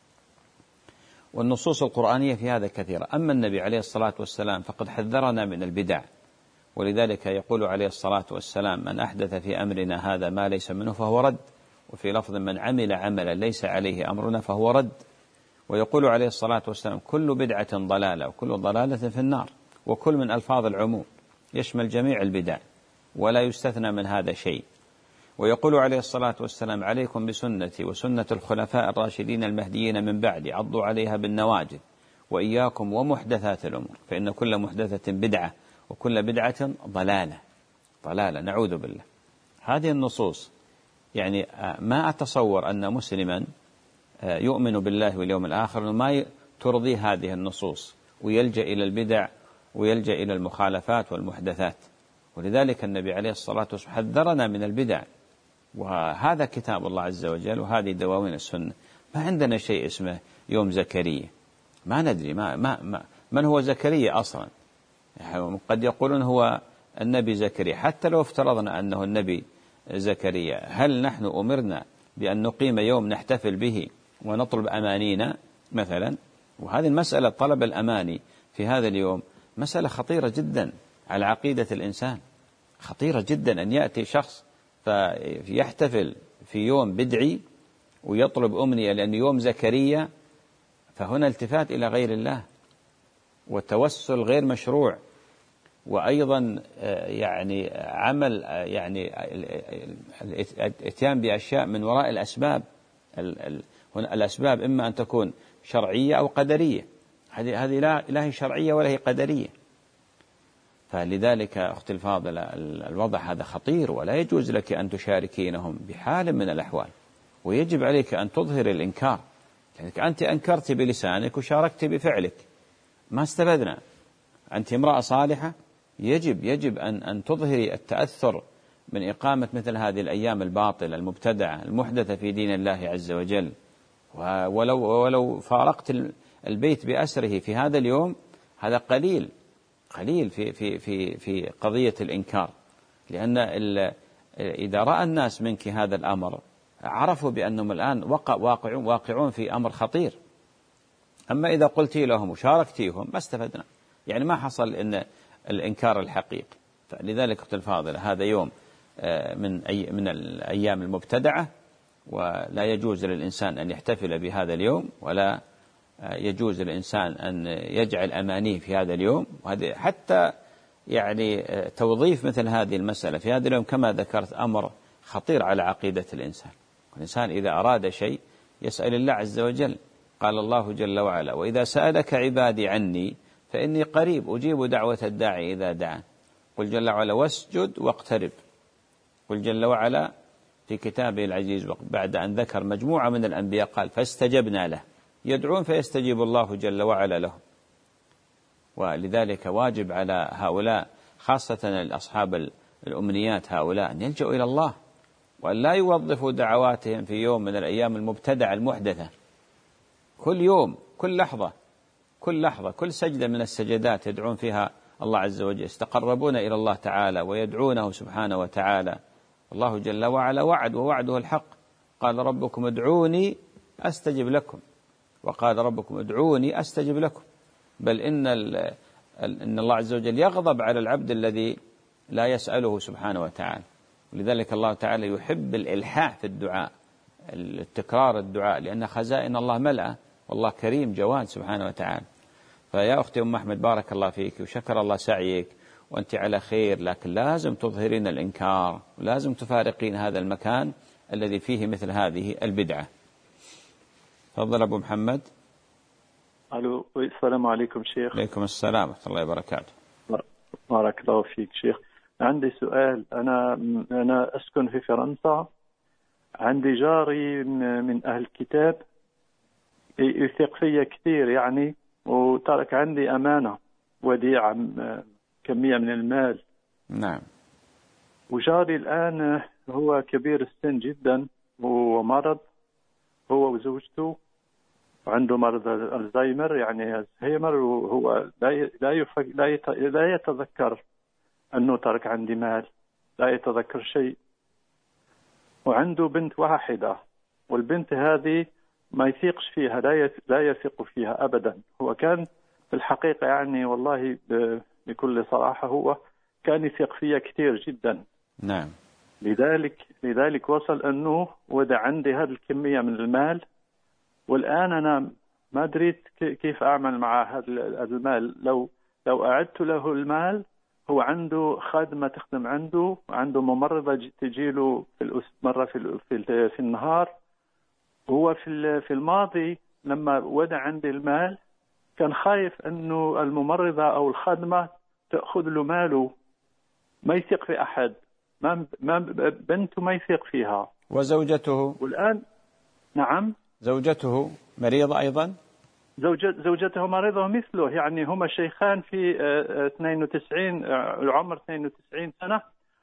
Speaker 2: والنصوص القرآنية في هذا كثيرة. أما النبي عليه الصلاة والسلام فقد حذرنا من البدع، ولذلك يقول عليه الصلاة والسلام من أحدث في أمرنا هذا ما ليس منه فهو رد، وفي لفظ من عمل عملا ليس عليه أمرنا فهو رد. ويقول عليه الصلاة والسلام كل بدعة ضلالة وكل ضلالة في النار. وكل من ألفاظ العموم يشمل جميع البدع ولا يستثنى من هذا شيء. ويقول عليه الصلاة والسلام عليكم بسنتي وسنة الخلفاء الراشدين المهديين من بعدي عضوا عليها بالنواجذ وإياكم ومحدثات الأمور فإن كل محدثة بدعة وكل بدعة ضلالة ضلالة نعوذ بالله. هذه النصوص يعني ما أتصور أن مسلما يؤمن بالله واليوم الآخر ما ترضي هذه النصوص ويلجأ إلى البدع ويلجأ إلى المخالفات والمحدثات. ولذلك النبي عليه الصلاة والسلام حذرنا من البدع، وهذا كتاب الله عز وجل وهذه دواوين السنة. ما عندنا شيء اسمه يوم زكريا، ما ندري ما ما ما من هو زكريا أصلا. قد يقولون هو النبي زكريا، حتى لو افترضنا أنه النبي زكريا هل نحن أمرنا بأن نقيم يوم نحتفل به ونطلب أمانينا مثلا؟ وهذه المسألة طلب الأماني في هذا اليوم مسألة خطيرة جدا على عقيدة الإنسان، خطيرة جدا أن يأتي شخص فيحتفل في يوم بدعي ويطلب أمنية لأن يوم زكريا، فهنا التفات إلى غير الله والتوسل غير مشروع. وأيضا يعني عمل يعني الاتيان بأشياء من وراء الأسباب. هنا الأسباب إما أن تكون شرعية أو قدرية، هذه هذه لا هي شرعية ولا هي قدرية. فلذلك أختي الفاضلة الوضع هذا خطير، ولا يجوز لك أن تشاركينهم بحال من الأحوال، ويجب عليك أن تظهر الإنكار، لأنك أنت أنكرت بلسانك وشاركت بفعلك، ما استفدنا. أنت امرأة صالحة، يجب يجب أن أن تظهري التأثر من إقامة مثل هذه الأيام الباطلة المبتدعة المحدثة في دين الله عز وجل. ولو ولو فارقت البيت بأسره في هذا اليوم هذا قليل قليل في في في في قضية الإنكار، لأن إذا رأى الناس منك هذا الأمر عرفوا بأنهم الآن وقع واقعون واقعون في أمر خطير. أما إذا قلتي لهم وشاركتيهم ما استفدنا، يعني ما حصل إن الإنكار الحقيقي. فلذلك أختي الفاضلة هذا يوم من أي من الأيام المبتدعة، ولا يجوز للإنسان أن يحتفل بهذا اليوم، ولا يجوز للإنسان أن يجعل أمانيه في هذا اليوم. وهذا حتى يعني توظيف مثل هذه المسألة في هذا اليوم كما ذكرت أمر خطير على عقيدة الإنسان. الإنسان إذا أراد شيء يسأل الله عز وجل. قال الله جل وعلا وإذا سألك عبادي عني فإني قريب أجيب دعوة الداعي إذا دعان. قل جل وعلا واسجد واقترب. قل جل وعلا في كتابه العزيز بعد أن ذكر مجموعة من الأنبياء قال فاستجبنا له، يدعون فيستجيب الله جل وعلا لهم. ولذلك واجب على هؤلاء خاصة أصحاب الأمنيات هؤلاء أن يلجأوا إلى الله، وأن لا يوظفوا دعواتهم في يوم من الأيام المبتدعة المحدثة. كل يوم كل لحظة كل لحظة كل سجدة من السجدات يدعون فيها الله عز وجل، يتقربون إلى الله تعالى ويدعونه سبحانه وتعالى. الله جل وعلا وعد ووعده الحق، قال ربكم ادعوني أستجب لكم. وقال ربكم ادعوني أستجب لكم، بل إن, إن الله عز وجل يغضب على العبد الذي لا يسأله سبحانه وتعالى. ولذلك الله تعالى يحب الإلحاح في الدعاء، التكرار الدعاء، لأن خزائن الله ملأة، والله كريم جواد سبحانه وتعالى. فيا أختي أم أحمد بارك الله فيك وشكر الله سعيك وأنت على خير، لكن لازم تظهرين الإنكار ولازم تفارقين هذا المكان الذي فيه مثل هذه البدعة. تفضل أبو محمد.
Speaker 8: ألو، السلام عليكم شيخ.
Speaker 2: عليكم السلام ورحمة الله وبركاته.
Speaker 8: بارك الله فيك شيخ. عندي سؤال. أنا أنا أسكن في فرنسا، عندي جاري من أهل الكتاب يثق فيا كثير يعني، وترك عندي أمانة وديعة كمية من المال.
Speaker 2: نعم.
Speaker 8: وجاري الآن هو كبير السن جدا ومرض، هو وزوجته، وعنده مرض الزهايمر يعني الزهايمر، وهو لا لا لا يتذكر أنه ترك عندي مال، لا يتذكر شيء. وعنده بنت واحدة، والبنت هذه ما يثيقش فيها، لا لا يثق فيها أبدا. هو كان في الحقيقة يعني والله بكل صراحة هو كان يثق فيها كثير جدا.
Speaker 2: نعم.
Speaker 8: لذلك لذلك وصل أنه ودع عندي هذه الكمية من المال، والآن أنا ما دريت كيف أعمل مع هذا المال. لو لو أعدت له المال، هو عنده خادمة تخدم عنده، عنده ممرضة تجي له في مرة في في, في النهار. هو في في الماضي لما ودع عندي المال كان خايف أنه الممرضة أو الخادمة تأخذ له ماله، ما يثق في أحد، ما ما بنته ما يثق فيها.
Speaker 2: وزوجته؟
Speaker 8: والآن نعم.
Speaker 2: زوجته مريضة أيضا؟
Speaker 8: زوجة زوجته مريضة مثله، يعني هما شيخان في اثنين وتسعين العمر اثنين وتسعين سنة،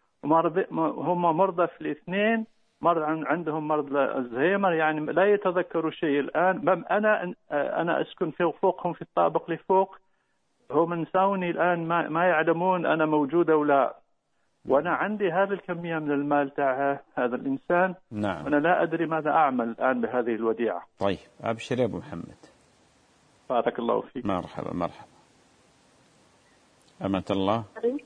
Speaker 8: هما مرضى في الاثنين، مرض عندهم مرض الزهايمر، يعني لا يتذكروا شيء الآن. أنا أنا أسكن في فوقهم في الطابق اللي فوق، هم نساوني الآن ما ما يعلمون أنا موجودة ولا، وأنا عندي هذه الكمية من المال تاع هذا الإنسان.
Speaker 2: نعم.
Speaker 8: وأنا لا أدري ماذا أعمل الآن بهذه الوديعة.
Speaker 2: طيب أبشر يا أبو محمد.
Speaker 8: بارك الله فيك.
Speaker 2: مرحبا مرحبا. أمة الله.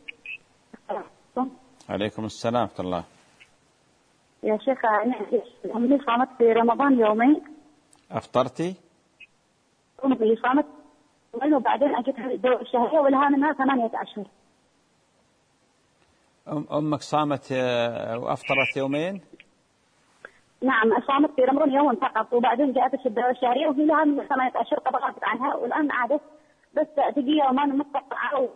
Speaker 2: عليكم السلام ورحمة الله.
Speaker 9: يا شيخ أنا صامت في رمضان يومين.
Speaker 2: أفطرتي؟
Speaker 9: أمي صامت وبعدين أجت الدورة الشهرية ولها منها ثمانية أشهر.
Speaker 2: أم أمك صامت وأفطرت يومين؟
Speaker 9: نعم صامت في رمضان يوم فقط، وبعدين جاءت الدورة الشهرية وهي لها من ثمانية أشهر تبغت عنها، والآن عادت بس تجي يومان متقطعة.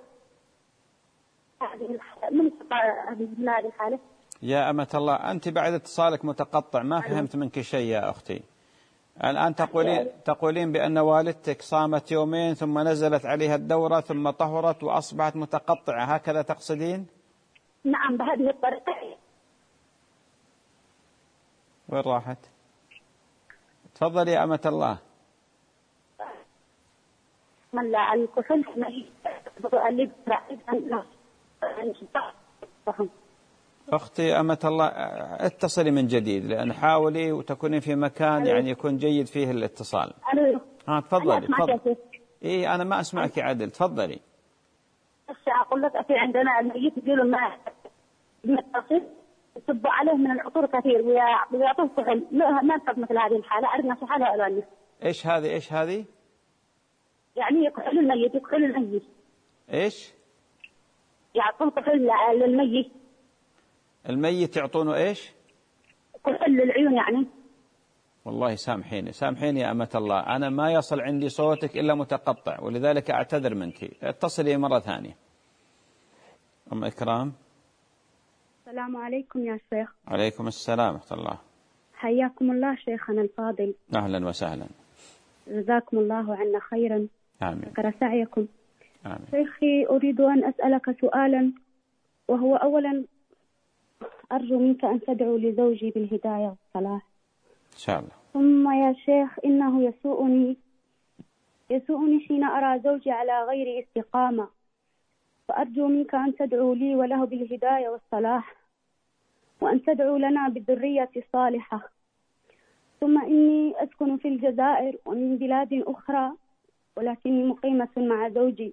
Speaker 9: من هذه الحالة؟
Speaker 2: يا أمة الله أنت بعد اتصالك متقطع ما فهمت منك شيء يا أختي. الآن تقولين تقولين بأن والدتك صامت يومين ثم نزلت عليها الدورة ثم طهرت وأصبحت متقطعة، هكذا تقصدين؟
Speaker 9: نعم بهذه الطريقة.
Speaker 2: وين راحت؟ تفضلي يا أمة الله.
Speaker 9: من لا الكفل اللي
Speaker 2: أختي أمة الله اتصلي من جديد، لأن حاولي وتكوني في مكان يعني يكون جيد فيه الاتصال. ها تفضلي تفضلي. إيه أنا ما أسمعك عدل، تفضلي.
Speaker 9: بس أقول لك في عندنا الميت يجيله الماء بيتصل يصبوا عليه من العطور كثير ويعطوه كحل، ما نفهم مثل هذه الحالة، عرفنا في حالة ألوانية.
Speaker 2: إيش هذه إيش هذه؟
Speaker 9: يعني يكحل الميت يكحل الميت.
Speaker 2: إيش؟
Speaker 9: يعطون كحل للميت.
Speaker 2: الميت يعطونه إيش؟
Speaker 9: كحل للعيون يعني.
Speaker 2: والله سامحيني سامحيني يا أمة الله، أنا ما يصل عندي صوتك إلا متقطع، ولذلك أعتذر منك. اتصلي مرة ثانية. أم إكرام.
Speaker 3: السلام عليكم يا شيخ.
Speaker 2: عليكم السلام ورحمة الله.
Speaker 3: حياكم الله شيخنا الفاضل.
Speaker 2: أهلا وسهلا.
Speaker 3: جزاكم الله عنا خيرا.
Speaker 2: آمين.
Speaker 3: شكر سعيكم.
Speaker 2: آمين.
Speaker 3: شيخي أريد أن أسألك سؤالا، وهو أولا أرجو منك أن تدعو لزوجي بالهداية والصلاح
Speaker 2: إن شاء الله.
Speaker 3: ثم يا شيخ إنه يسوءني يسوءني حين أرى زوجي على غير استقامة، فأرجو منك أن تدعو لي وله بالهداية والصلاح، وأن تدعو لنا بالذرية الصالحة. ثم إني أسكن في الجزائر ومن بلاد أخرى، ولكني مقيمة مع زوجي.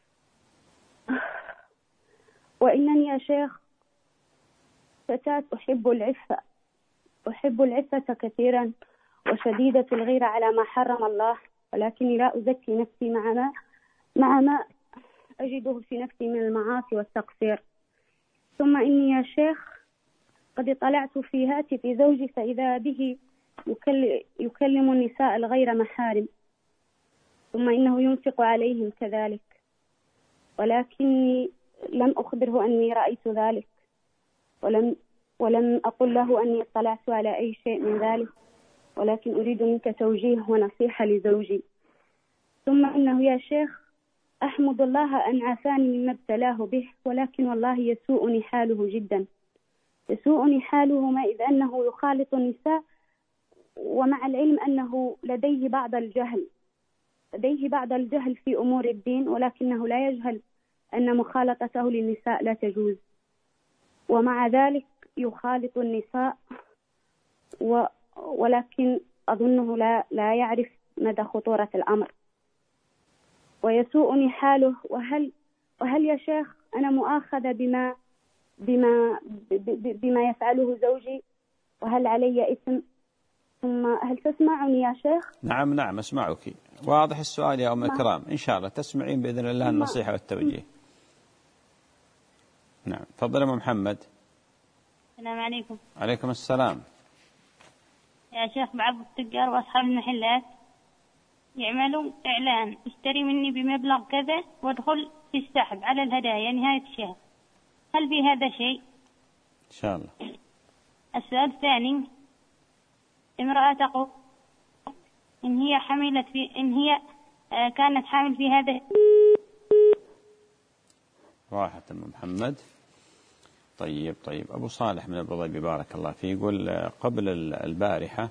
Speaker 3: وإنني يا شيخ فتاة أحب العفة، أحب العفة كثيرا وشديدة الغيرة على ما حرم الله، ولكني لا أزكي نفسي مع ما مع ما أجده في نفسي من المعاصي والتقصير. ثم إني يا شيخ قد اطلعت في هاتف زوجي فإذا به يكلم النساء الغير محارم، ثم إنه ينفق عليهم كذلك، ولكني لم أخبره أني رأيت ذلك، ولم ولم أقل له أني اطلعت على أي شيء من ذلك، ولكن أريد منك توجيه ونصيحة لزوجي. ثم إنه يا شيخ أحمد الله أن عافاني مما ابتلاه به، ولكن والله يسوءني حاله جدا، يسوءني حاله ما إذ أنه يخالط النساء، ومع العلم أنه لديه بعض الجهل لديه بعض الجهل في أمور الدين، ولكنه لا يجهل أن مخالطته للنساء لا تجوز، ومع ذلك يخالط النساء، و ولكن أظنه لا لا يعرف مدى خطورة الأمر، ويسوءني حاله. وهل وهل يا شيخ أنا مؤاخذة بما بما بما يفعله زوجي، وهل علي إثم؟ ثم هل تسمعني يا شيخ؟
Speaker 2: نعم نعم أسمعك، واضح السؤال يا أم الكرام، إن شاء الله تسمعين بإذن الله النصيحة والتوجيه. نعم تفضل أم محمد.
Speaker 9: السلام عليكم.
Speaker 2: عليكم السلام.
Speaker 9: يا شيخ بعض التجار وأصحاب المحلات يعملون إعلان اشتري مني بمبلغ كذا وادخل في السحب على الهدايا نهاية الشهر، هل في هذا شيء؟
Speaker 2: إن شاء الله.
Speaker 9: السؤال الثاني، امرأة تقول إن هي حملت في إن هي كانت حامل في هذا.
Speaker 2: راحت أم محمد. طيب طيب أبو صالح من أبو ظبي بارك الله فيه يقول قبل البارحة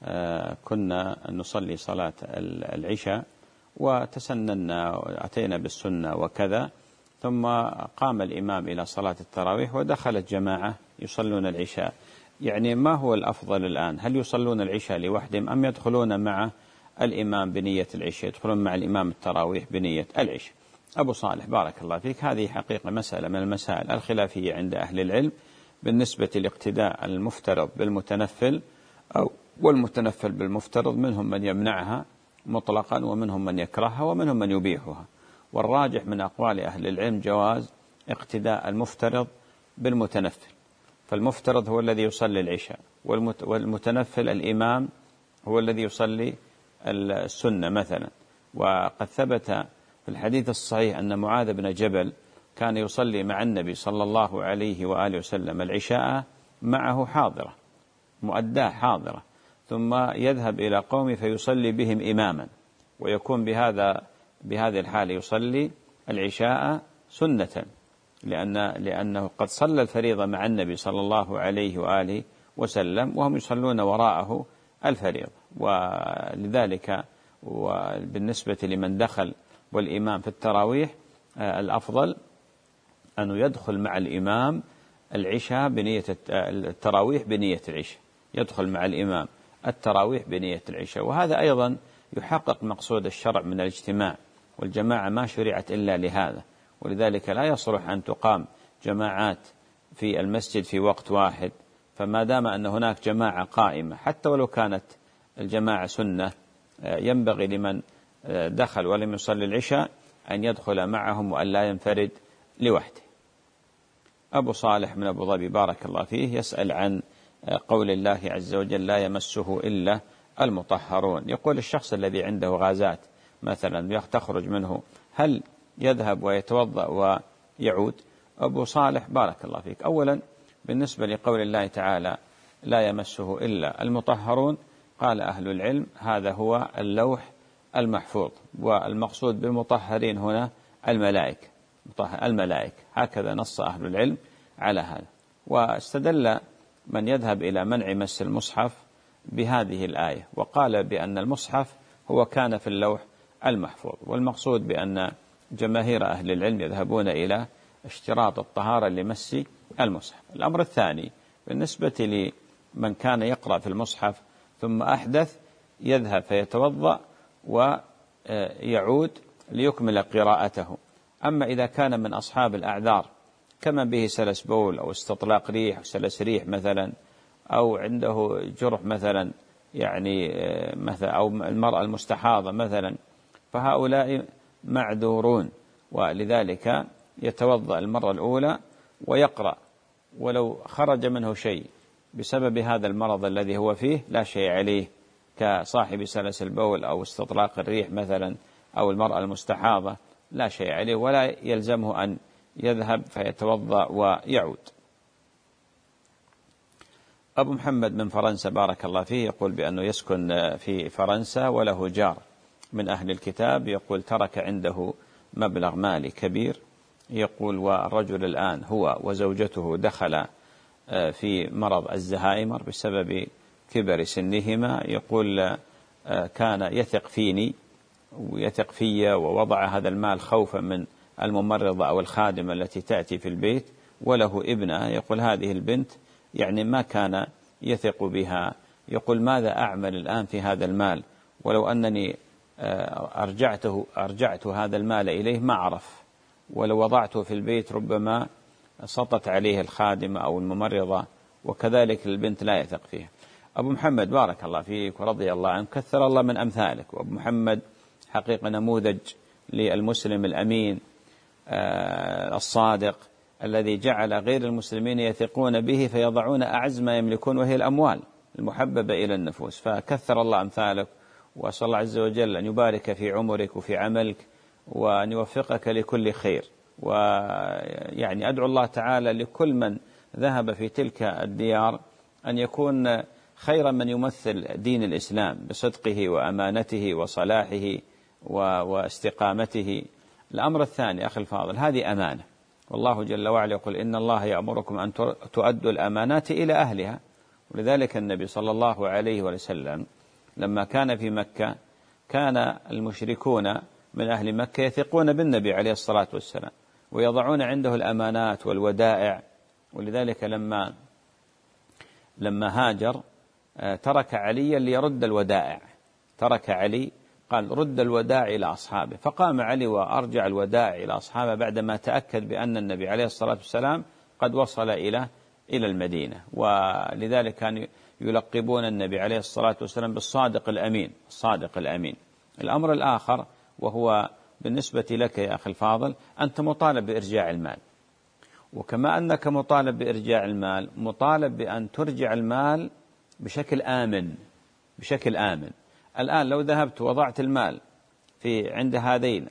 Speaker 2: كنا نصلي صلاة العشاء وتسننا وأتينا بالسنة وكذا، ثم قام الإمام إلى صلاة التراويح ودخلت جماعة يصلون العشاء، يعني ما هو الأفضل الآن؟ هل يصلون العشاء لوحدهم أم يدخلون مع الإمام بنية العشاء، يدخلون مع الإمام التراويح بنية العشاء؟ أبو صالح بارك الله فيك، هذه حقيقة مسألة من المسائل الخلافية عند أهل العلم بالنسبة لاقتداء المفترض بالمتنفل أو والمتنفل بالمفترض، منهم من يمنعها مطلقا ومنهم من يكرهها ومنهم من يبيحها، والراجح من أقوال أهل العلم جواز اقتداء المفترض بالمتنفل، فالمفترض هو الذي يصلي العشاء، والمتنفل الإمام هو الذي يصلي السنة مثلا. وقد ثبت في الحديث الصحيح أن معاذ بن جبل كان يصلي مع النبي صلى الله عليه وآله وسلم العشاء معه حاضرة مؤداة حاضرة، ثم يذهب إلى قومه فيصلي بهم إماما، ويكون بهذا بهذه الحالة يصلي العشاء سنة، لأن لأنه قد صلى الفريضة مع النبي صلى الله عليه وآله وسلم وهم يصلون وراءه الفريضة. ولذلك وبالنسبة لمن دخل والإمام في التراويح الأفضل أنه يدخل مع الإمام العشاء بنية التراويح بنية العشاء، يدخل مع الإمام التراويح بنية العشاء، وهذا أيضا يحقق مقصود الشرع من الاجتماع، والجماعة ما شرعت إلا لهذا، ولذلك لا يصلح أن تقام جماعات في المسجد في وقت واحد، فما دام أن هناك جماعة قائمة حتى ولو كانت الجماعة سنة ينبغي لمن دخل ولم يصلي العشاء أن يدخل معهم وأن لا ينفرد لوحده. أبو صالح من أبو ظبي بارك الله فيه يسأل عن قول الله عز وجل لا يمسه إلا المطهرون، يقول الشخص الذي عنده غازات مثلا تخرج منه هل يذهب ويتوضأ ويعود؟ أبو صالح بارك الله فيك، أولا بالنسبة لقول الله تعالى لا يمسه إلا المطهرون، قال أهل العلم هذا هو اللوح المحفوظ، والمقصود بالمطهرين هنا الملائكة الملائكة هكذا نص أهل العلم على هذا. واستدل من يذهب إلى منع مس المصحف بهذه الآية، وقال بأن المصحف هو كان في اللوح المحفوظ، والمقصود بأن جماهير أهل العلم يذهبون إلى اشتراط الطهارة لمس المصحف. الأمر الثاني بالنسبة لمن كان يقرأ في المصحف ثم أحدث يذهب فيتوضأ ويعود ليكمل قراءته. أما إذا كان من أصحاب الأعذار كمن به سلس بول أو استطلاق ريح أو سلس ريح مثلا، أو عنده جرح مثلا يعني مثلا، أو المرأة المستحاضة مثلا، فهؤلاء معذورون، ولذلك يتوضأ المرة الأولى ويقرأ، ولو خرج منه شيء بسبب هذا المرض الذي هو فيه لا شيء عليه، كصاحب سلس البول أو استطلاق الريح مثلا أو المرأة المستحاضة، لا شيء عليه ولا يلزمه أن يذهب فيتوضأ ويعود. أبو محمد من فرنسا بارك الله فيه يقول بأنه يسكن في فرنسا وله جار من أهل الكتاب، يقول ترك عنده مبلغ مالي كبير، يقول والرجل الآن هو وزوجته دخل في مرض الزهايمر بسبب كبر سنهما، يقول كان يثق فيني ويثق في ووضع هذا المال خوفا من الممرضة أو الخادمة التي تأتي في البيت، وله ابنة، يقول هذه البنت يعني ما كان يثق بها، يقول ماذا أعمل الآن في هذا المال؟ ولو أنني أرجعته أرجعت هذا المال إليه ما عرف، ولو وضعته في البيت ربما سطت عليه الخادمة أو الممرضة، وكذلك البنت لا يثق فيها. أبو محمد بارك الله فيك ورضي الله عنك، كثر الله من أمثالك. وأبو محمد حقيقة نموذج للمسلم الأمين الصادق الذي جعل غير المسلمين يثقون به فيضعون أعز ما يملكون وهي الأموال المحببة إلى النفوس، فكثر الله أمثالك، وأسأل الله عز وجل أن يبارك في عمرك وفي عملك وأن يوفقك لكل خير. ويعني أدعو الله تعالى لكل من ذهب في تلك الديار أن يكون خيرا من يمثل دين الإسلام بصدقه وأمانته وصلاحه واستقامته. الأمر الثاني أخي الفاضل، هذه أمانة، والله جل وعلا يقول إن الله يأمركم أن تؤدوا الأمانات إلى أهلها، ولذلك النبي صلى الله عليه وسلم لما كان في مكة كان المشركون من أهل مكة يثقون بالنبي عليه الصلاة والسلام ويضعون عنده الأمانات والودائع، ولذلك لما لما هاجر ترك عليا ليرد الودائع، ترك علي قال رد الودائع إلى أصحابه، فقام علي وأرجع الودائع إلى أصحابه بعدما تأكد بأن النبي عليه الصلاة والسلام قد وصل إلى إلى المدينة. ولذلك كانوا يلقبون النبي عليه الصلاة والسلام بالصادق الأمين، الصادق الأمين. الأمر الآخر وهو بالنسبة لك يا أخي الفاضل، أنت مطالب بإرجاع المال، وكما أنك مطالب بإرجاع المال مطالب بأن ترجع المال بشكل آمن، بشكل آمن. الآن لو ذهبت وضعت المال في عند هذين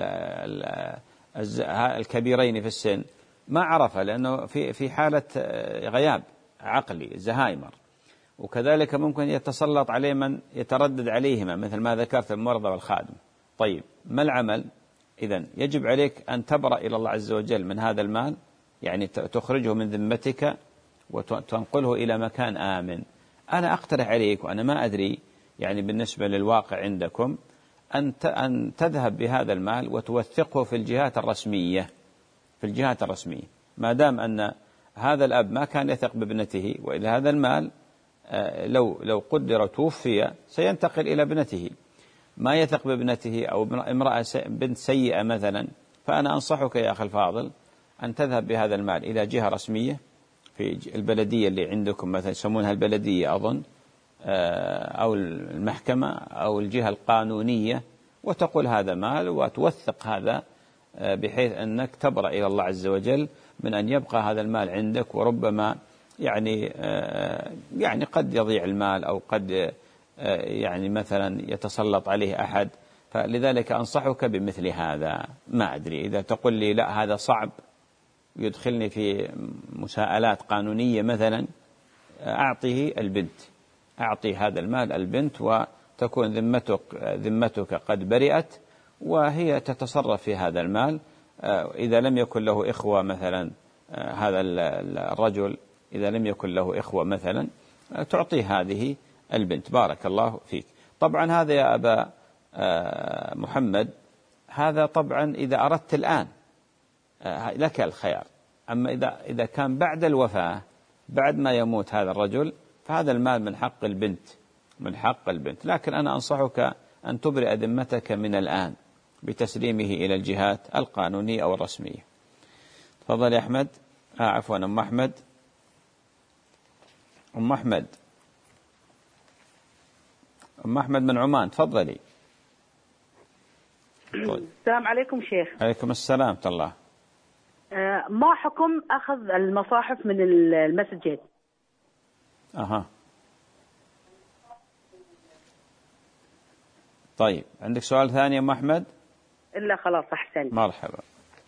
Speaker 2: الكبيرين في السن ما عرف، لأنه في في حالة غياب عقلي زهايمر، وكذلك ممكن يتسلط عليه من يتردد عليهما مثل ما ذكرت المرضى والخادم. طيب ما العمل؟ إذن يجب عليك أن تبرأ إلى الله عز وجل من هذا المال، يعني تخرجه من ذمتك وتنقله إلى مكان آمن. أنا أقترح عليك وأنا ما أدري يعني بالنسبة للواقع عندكم أن أن تذهب بهذا المال وتوثقه في الجهات الرسمية، في الجهات الرسمية، ما دام أن هذا الأب ما كان يثق بابنته، وإلى هذا المال لو لو قدر توفي سينتقل إلى ابنته، ما يثق بابنته أو امرأة بنت سيئة مثلا، فأنا أنصحك يا أخي الفاضل أن تذهب بهذا المال إلى جهة رسمية في البلدية اللي عندكم، مثلا يسمونها البلدية أظن، أو المحكمة أو الجهة القانونية، وتقول هذا مال وتوثق هذا بحيث أنك تبرأ إلى الله عز وجل من أن يبقى هذا المال عندك، وربما يعني يعني قد يضيع المال أو قد يعني مثلا يتسلط عليه أحد، فلذلك أنصحك بمثل هذا. ما أدري إذا تقول لي لا هذا صعب يدخلني في مساءلات قانونية مثلا، أعطيه البنت، أعطي هذا المال البنت وتكون ذمتك ذمتك قد برئت، وهي تتصرف في هذا المال. إذا لم يكن له إخوة مثلا، هذا الرجل إذا لم يكن له إخوة مثلا تعطيه هذه البنت. بارك الله فيك. طبعا هذا يا أبا محمد هذا طبعا إذا أردت الآن لك الخيار، أما إذا إذا كان بعد الوفاة، بعد ما يموت هذا الرجل، فهذا المال من حق البنت من حق البنت. لكن أنا أنصحك أن تبرئ ذمتك من الآن بتسليمه إلى الجهات القانونية أو الرسمية. تفضل يا أحمد. آه عفوا أم أحمد. أم أحمد أم أحمد من عمان، تفضلي.
Speaker 10: السلام عليكم شيخ.
Speaker 2: عليكم السلام ورحمة الله.
Speaker 10: آه ما حكم أخذ المصاحف من المسجد؟
Speaker 2: أها طيب، عندك سؤال ثاني يا أم أحمد؟
Speaker 10: إلا خلاص أحسن.
Speaker 2: مرحبا.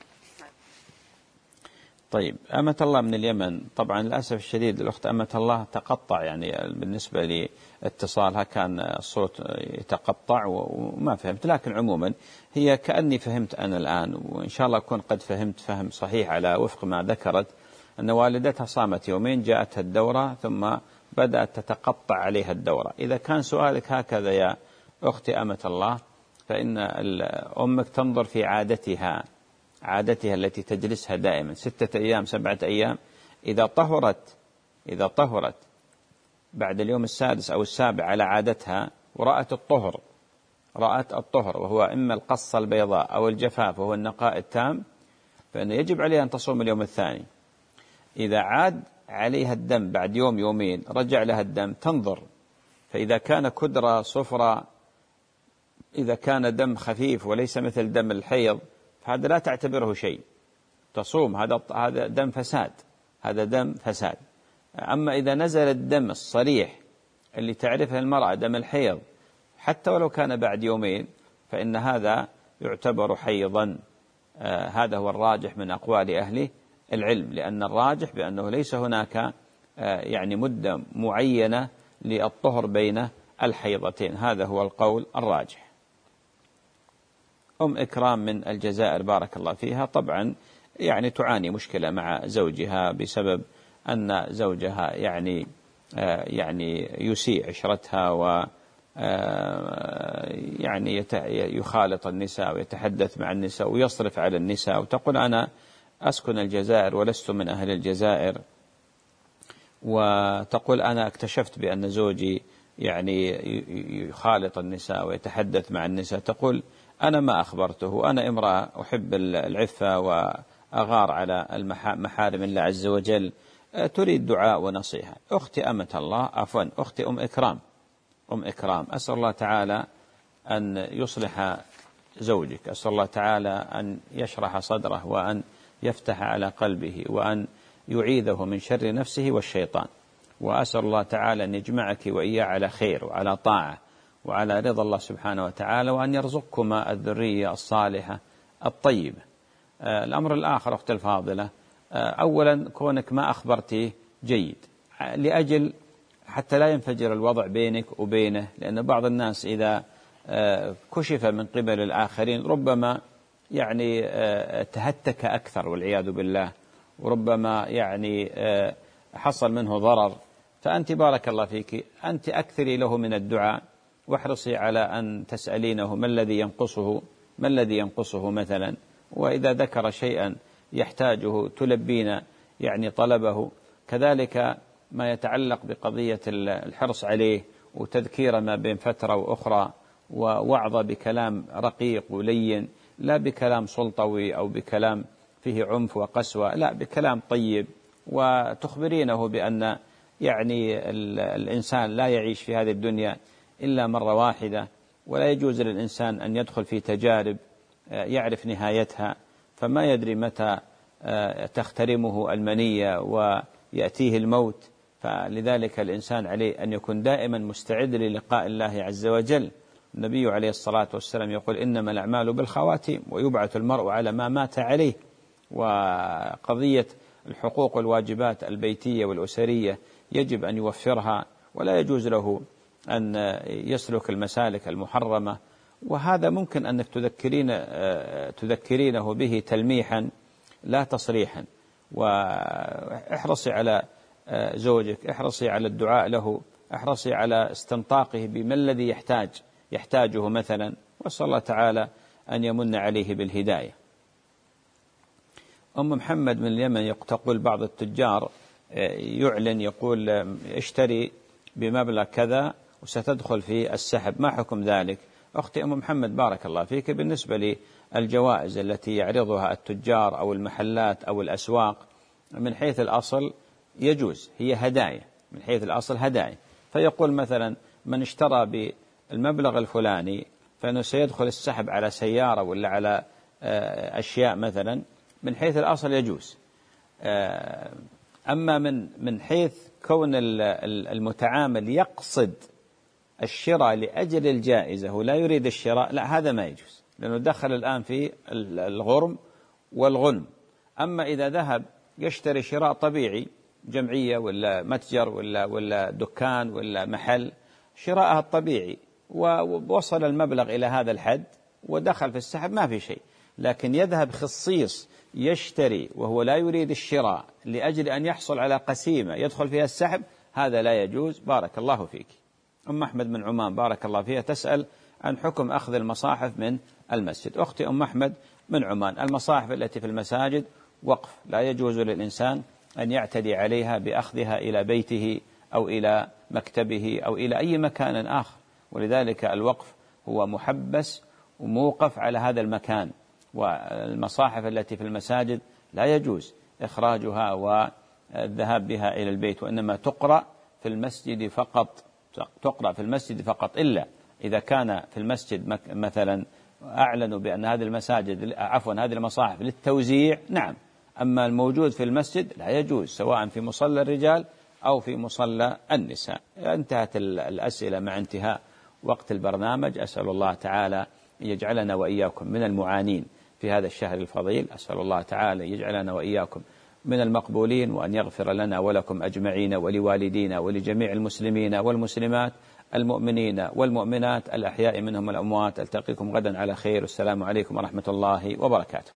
Speaker 2: طيب، أمة الله من اليمن، طبعا للأسف الشديد الأخت أمة الله تقطع، يعني بالنسبة لاتصالها كان الصوت يتقطع وما فهمت، لكن عموما هي كأني فهمت أنا الآن، وإن شاء الله أكون قد فهمت فهم صحيح على وفق ما ذكرت، أن والدتها صامت يومين، جاءتها الدورة ثم بدأت تتقطع عليها الدورة. إذا كان سؤالك هكذا يا أختي أمة الله، فإن أمك تنظر في عادتها عادتها التي تجلسها دائما ستة أيام سبعة أيام، إذا طهرت إذا طهرت بعد اليوم السادس أو السابع على عادتها ورأت الطهر رأت الطهر وهو إما القصة البيضاء أو الجفاف وهو النقاء التام، فإن يجب عليها أن تصوم اليوم الثاني. إذا عاد عليها الدم بعد يوم يومين رجع لها الدم، تنظر، فإذا كان كدرة صفرة، إذا كان دم خفيف وليس مثل دم الحيض، هذا لا تعتبره شيء، تصوم، هذا هذا دم فساد، هذا دم فساد. أما إذا نزل الدم الصريح اللي تعرفه المرأة، دم الحيض، حتى ولو كان بعد يومين، فإن هذا يعتبر حيضا. آه هذا هو الراجح من أقوال أهل العلم، لأن الراجح بأنه ليس هناك آه يعني مدة معينة للطهر بين الحيضتين، هذا هو القول الراجح. أم إكرام من الجزائر بارك الله فيها، طبعا يعني تعاني مشكلة مع زوجها بسبب أن زوجها يعني آه يعني يسيء عشرتها و يعني يخالط النساء ويتحدث مع النساء ويصرف على النساء، وتقول أنا أسكن الجزائر ولست من أهل الجزائر، وتقول أنا اكتشفت بأن زوجي يعني يخالط النساء ويتحدث مع النساء، تقول أنا ما أخبرته، أنا امرأة أحب العفة وأغار على محارم الله عز وجل، تريد دعاء ونصيحة. أختي أمة الله، عفوا أختي أم إكرام أم إكرام أسأل الله تعالى أن يصلح زوجك، أسأل الله تعالى أن يشرح صدره وأن يفتح على قلبه وأن يعيذه من شر نفسه والشيطان، وأسأل الله تعالى أن يجمعك وإياه على خير وعلى طاعة وعلى رضا الله سبحانه وتعالى، وأن يرزقكما الذرية الصالحة الطيبة. الأمر الآخر أختي الفاضلة، أولا كونك ما أخبرتيه جيد، لأجل حتى لا ينفجر الوضع بينك وبينه، لأن بعض الناس إذا كشف من قبل الآخرين ربما يعني تهتك أكثر والعياذ بالله، وربما يعني حصل منه ضرر. فأنت بارك الله فيك أنت أكثري له من الدعاء، واحرصي على أن تسألينه ما الذي ينقصه ما الذي ينقصه مثلا، وإذا ذكر شيئا يحتاجه تلبين يعني طلبه، كذلك ما يتعلق بقضية الحرص عليه وتذكير ما بين فترة وأخرى، ووعظ بكلام رقيق ولين، لا بكلام سلطوي أو بكلام فيه عنف وقسوة، لا بكلام طيب، وتخبرينه بأن يعني الإنسان لا يعيش في هذه الدنيا إلا مرة واحدة، ولا يجوز للإنسان أن يدخل في تجارب يعرف نهايتها، فما يدري متى تخترمه المنية ويأتيه الموت، فلذلك الإنسان عليه أن يكون دائما مستعد للقاء الله عز وجل. النبي عليه الصلاة والسلام يقول إنما الأعمال بالخواتيم، ويبعث المرء على ما مات عليه. وقضية الحقوق والواجبات البيتية والأسرية يجب أن يوفرها، ولا يجوز له أن يسلك المسالك المحرمة، وهذا ممكن أنك تذكرين تذكرينه به تلميحا لا تصريحا. واحرصي على زوجك، احرصي على الدعاء له، احرصي على استنطاقه بما الذي يحتاج يحتاجه مثلا، وأسأل الله تعالى أن يمن عليه بالهداية. أم محمد من اليمن تقول بعض التجار يعلن يقول اشتري بمبلغ كذا وستدخل في السحب، ما حكم ذلك؟ أختي أم محمد بارك الله فيك، بالنسبة للجوائز التي يعرضها التجار أو المحلات أو الأسواق من حيث الأصل يجوز، هي هدايا، من حيث الأصل هدايا. فيقول مثلا من اشترى بالمبلغ الفلاني فإنه سيدخل السحب على سيارة ولا على أشياء مثلا، من حيث الأصل يجوز. أما من من حيث كون المتعامل يقصد الشراء لأجل الجائزة ولا يريد الشراء، لا، هذا ما يجوز، لأنه دخل الآن في الغرم والغنم. أما إذا ذهب يشتري شراء طبيعي، جمعية ولا متجر ولا ولا دكان ولا محل، شراءها الطبيعي ووصل المبلغ إلى هذا الحد ودخل في السحب، ما في شيء. لكن يذهب خصيص يشتري وهو لا يريد الشراء لأجل أن يحصل على قسيمة يدخل فيها السحب، هذا لا يجوز. بارك الله فيك. أم أحمد من عمان بارك الله فيها تسأل عن حكم أخذ المصاحف من المسجد. أختي أم أحمد من عمان، المصاحف التي في المساجد وقف، لا يجوز للإنسان أن يعتدي عليها بأخذها إلى بيته أو إلى مكتبه أو إلى أي مكان آخر، ولذلك الوقف هو محبس وموقف على هذا المكان. والمصاحف التي في المساجد لا يجوز إخراجها والذهاب بها إلى البيت، وإنما تقرأ في المسجد فقط، تقرأ في المسجد فقط، إلا إذا كان في المسجد مثلا أعلنوا بأن هذه المساجد عفوا هذه المصاحف للتوزيع، نعم. أما الموجود في المسجد لا يجوز، سواء في مصلى الرجال أو في مصلى النساء. انتهت الأسئلة مع انتهاء وقت البرنامج. أسأل الله تعالى يجعلنا وإياكم من المعانين في هذا الشهر الفضيل، أسأل الله تعالى يجعلنا وإياكم من المقبولين، وأن يغفر لنا ولكم أجمعين ولوالدينا ولجميع المسلمين والمسلمات المؤمنين والمؤمنات الأحياء منهم والأموات. ألتقيكم غدا على خير، والسلام عليكم ورحمة الله وبركاته.